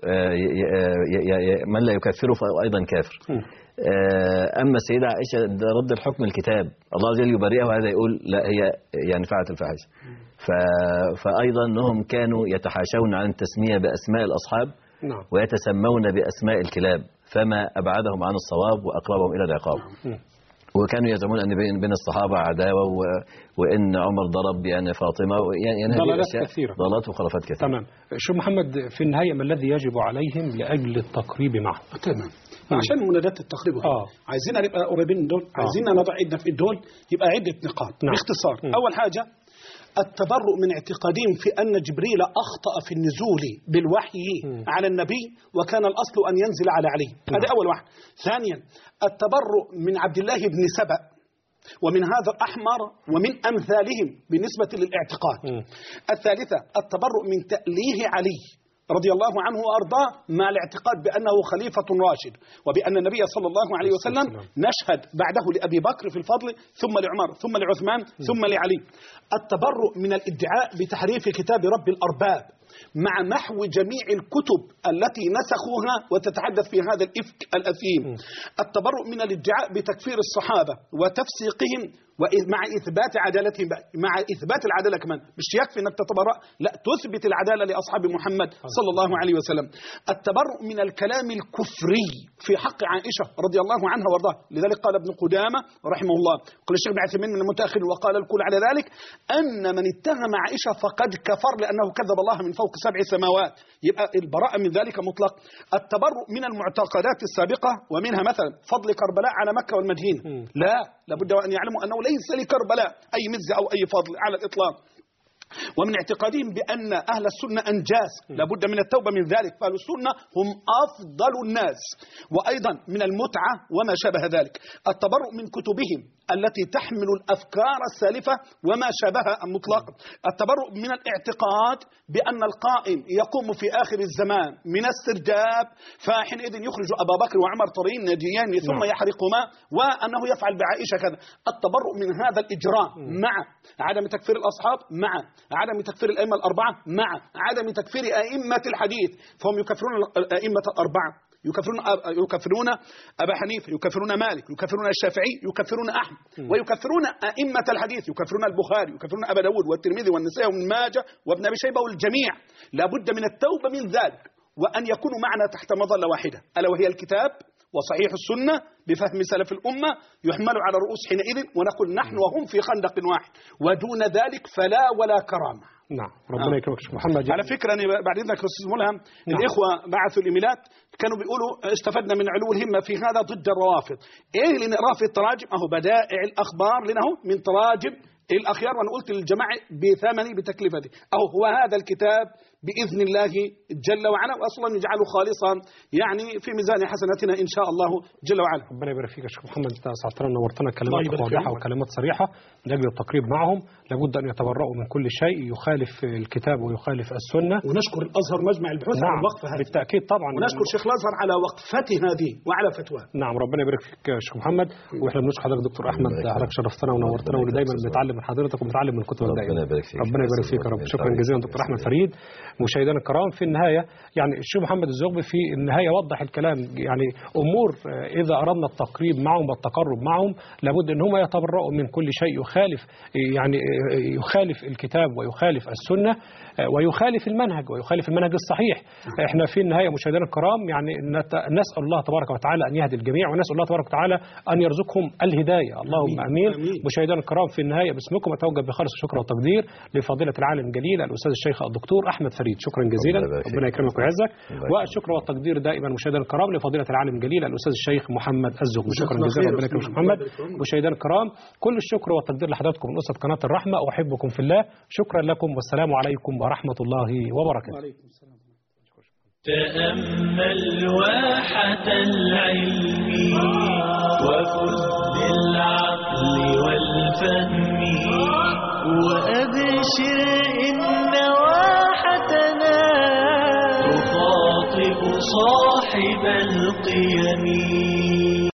[SPEAKER 3] من لا يكفره فهو أيضا كافر. أما السيدة عائشة رد الحكم الكتاب، الله عز وجل يبرئها وهذا يقول لا هي يعني فعلت الفاحشة. فأيضا أنهم كانوا يتحاشون عن التسمية بأسماء الأصحاب ويتسمون بأسماء الكلاب، فما أبعدهم عن الصواب وأقربهم إلى العقاب. وكانوا يزعمون أن بين الصحابة عداوة وإن عمر ضرب يعني فاطمة، يعني
[SPEAKER 2] ضلالات كثيرة،
[SPEAKER 3] ضلالات وخرافات كثيرة.
[SPEAKER 2] تمام. شو محمد في النهاية ما الذي يجب عليهم لأجل التقريب معه؟
[SPEAKER 8] تمام. عشان منادات التقريب
[SPEAKER 2] آه.
[SPEAKER 8] عايزين نبقى قريبين من دول، عايزين نضع ايدنا في الدول، يبقى عدة نقاط. نعم. باختصار، م. أول حاجة التبرؤ من اعتقادهم في أن جبريل أخطأ في النزول بالوحي على النبي وكان الأصل أن ينزل على علي. هذا أول واحد. ثانيا التبرؤ من عبد الله بن سبأ ومن هذا الأحمر ومن أمثالهم بالنسبة للاعتقاد. الثالثة التبرؤ من تأليه علي رضي الله عنه وأرضاه مع الاعتقاد بأنه خليفة راشد وبأن النبي صلى الله عليه وسلم نشهد بعده لأبي بكر في الفضل ثم لعمر ثم لعثمان ثم لعلي. التبرؤ من الادعاء بتحريف كتاب رب الأرباب مع محو جميع الكتب التي نسخوها وتتحدث في هذا الإفك الأثيم. التبرؤ من الادعاء بتكفير الصحابة وتفسيقهم ومع إثبات عدالتهم، مع إثبات العدالة كمان، مش يكفي أنك تتبرأ، لا تثبت العدالة لأصحاب محمد صلى الله عليه وسلم. التبرؤ من الكلام الكفري في حق عائشة رضي الله عنها وارضاها، لذلك قال ابن قدامة رحمه الله، قال الشيخ بن عثيمين من المتأخر وقال الكل على ذلك أن من اتهم عائشة فقد كفر لأنه كذب الله من فوق سبع سماوات، يبقى البراءة من ذلك مطلق. التبرؤ من المعتقدات السابقة ومنها مثلا فضل كربلاء على مكة والمدينة، لا لابد أن يعلموا أنه ليس لكربلاء أي مزة أو أي فضل على الإطلاق. ومن اعتقادهم بأن أهل السنة أنجاس لابد من التوبة من ذلك، فأهل السنة هم أفضل الناس. وأيضا من المتعة وما شابه ذلك. التبرؤ من كتبهم التي تحمل الأفكار السالفة وما شابهها مطلقا. التبرؤ من الاعتقاد بأن القائم يقوم في آخر الزمان من السرداب فحينئذ يخرج أبا بكر وعمر طريين ناجيين ثم يحرقهما وأنه يفعل بعائشة كذا. التبرؤ من هذا الإجراء مع عدم تكفير الأصحاب، مع عدم تكفير الأئمة الأربعة، مع عدم تكفير أئمة الحديث، فهم يكفرون الأئمة الأربعة، يكفرون يكفرون أبا حنيفة، يكفرون مالك، يكفرون الشافعي، يكفرون أحمد، ويكفرون أئمة الحديث، يكفرون البخاري، يكفرون أبا داود والترمذي والنسائي وابن ماجه وابن أبي شيبة والجميع. لابد من التوبة من ذلك وأن يكونوا معنا تحت مظلة واحدة ألا وهي الكتاب وصحيح السنة بفهم سلف الأمة يحمل على رؤوس حينئذ ونقول نحن وهم في خندق واحد، ودون ذلك فلا ولا كرامة.
[SPEAKER 2] نعم ربنا يكرمك شيخ محمد.
[SPEAKER 8] على فكرة أنا بعد إذنك أستاذ ملهم، الإخوة بعثوا الإيميلات كانوا بيقولوا استفدنا من علو الهمة في هذا ضد الروافض. إيه اللي نقراه في التراجم؟ أهو بدائع الأخبار لنا من تراجم الأخيار، وأنا قلت للجماعة بثمني بتكلفتي أو هو هذا الكتاب بإذن الله جل وعلا، وأصلا نجعله خالصا يعني في ميزان حسناتنا إن شاء الله جل وعلا.
[SPEAKER 2] ربنا يبارك فيك يا شيخ محمد، أنت أسعدتنا ونورتنا، كلمات واضحة وكلمات صريحة من أجل التقريب معهم. لابد أن يتبرؤوا من كل شيء يخالف الكتاب ويخالف السنة.
[SPEAKER 8] ونشكر الأزهر مجمع البحوث
[SPEAKER 2] نعم
[SPEAKER 8] على الوقفة هذه
[SPEAKER 2] بالتأكيد طبعا،
[SPEAKER 8] ونشكر شيخ الأزهر على وقفته هذه وعلى فتواه.
[SPEAKER 2] نعم ربنا يبارك فيك يا شيخ محمد، وإحنا بنشكر حضرتك دكتور أحمد، حضرتك شرفتنا ونورتنا، ودايما بنتعلم من حضرتك وبنتعلم من الكتب الدائمة.
[SPEAKER 3] ربنا يبارك فيك.
[SPEAKER 2] ربنا يبارك فيك يا رب. شكرا جزيلا دكتور أحمد فريد. مشاهدينا الكرام، في النهاية يعني الشيخ محمد الزغبي في النهاية وضح الكلام، يعني أمور إذا أردنا التقريب معهم والتقرب معهم لابد أن هم يتبرؤوا من كل شيء يخالف يعني يخالف الكتاب ويخالف السنة ويخالف المنهج ويخالف المنهج الصحيح. احنا في النهاية مشاهدينا الكرام يعني نسأل الله تبارك وتعالى أن يهدي الجميع، ونسأل الله تبارك وتعالى أن يرزقهم الهداية، اللهم أمين. مشاهدينا الكرام في النهاية باسمكم أتوجه بخالص الشكر والتقدير لفضيلة العالم الجليل الأستاذ الشيخ الدكتور أحمد فريد، شكرا جزيلا، ربنا يكرمك ويعزك. والشكر والتقدير دائما مشاهدينا الكرام لفضيلة العالم الجليل الأستاذ الشيخ محمد الزغبي، شكرا جزيلا، ربنا يكرمك محمد. مشاهدينا الكرام كل الشكر والتقدير لحضراتكم من أسرة قناة الرحمة، أحبكم في الله، شكرا لكم والسلام عليكم ورحمة الله وبركاته.
[SPEAKER 1] تأمل واحة العلم وخذ بالعقل والفهم وأبشر إن واحتنا تخاطب صاحب القيم.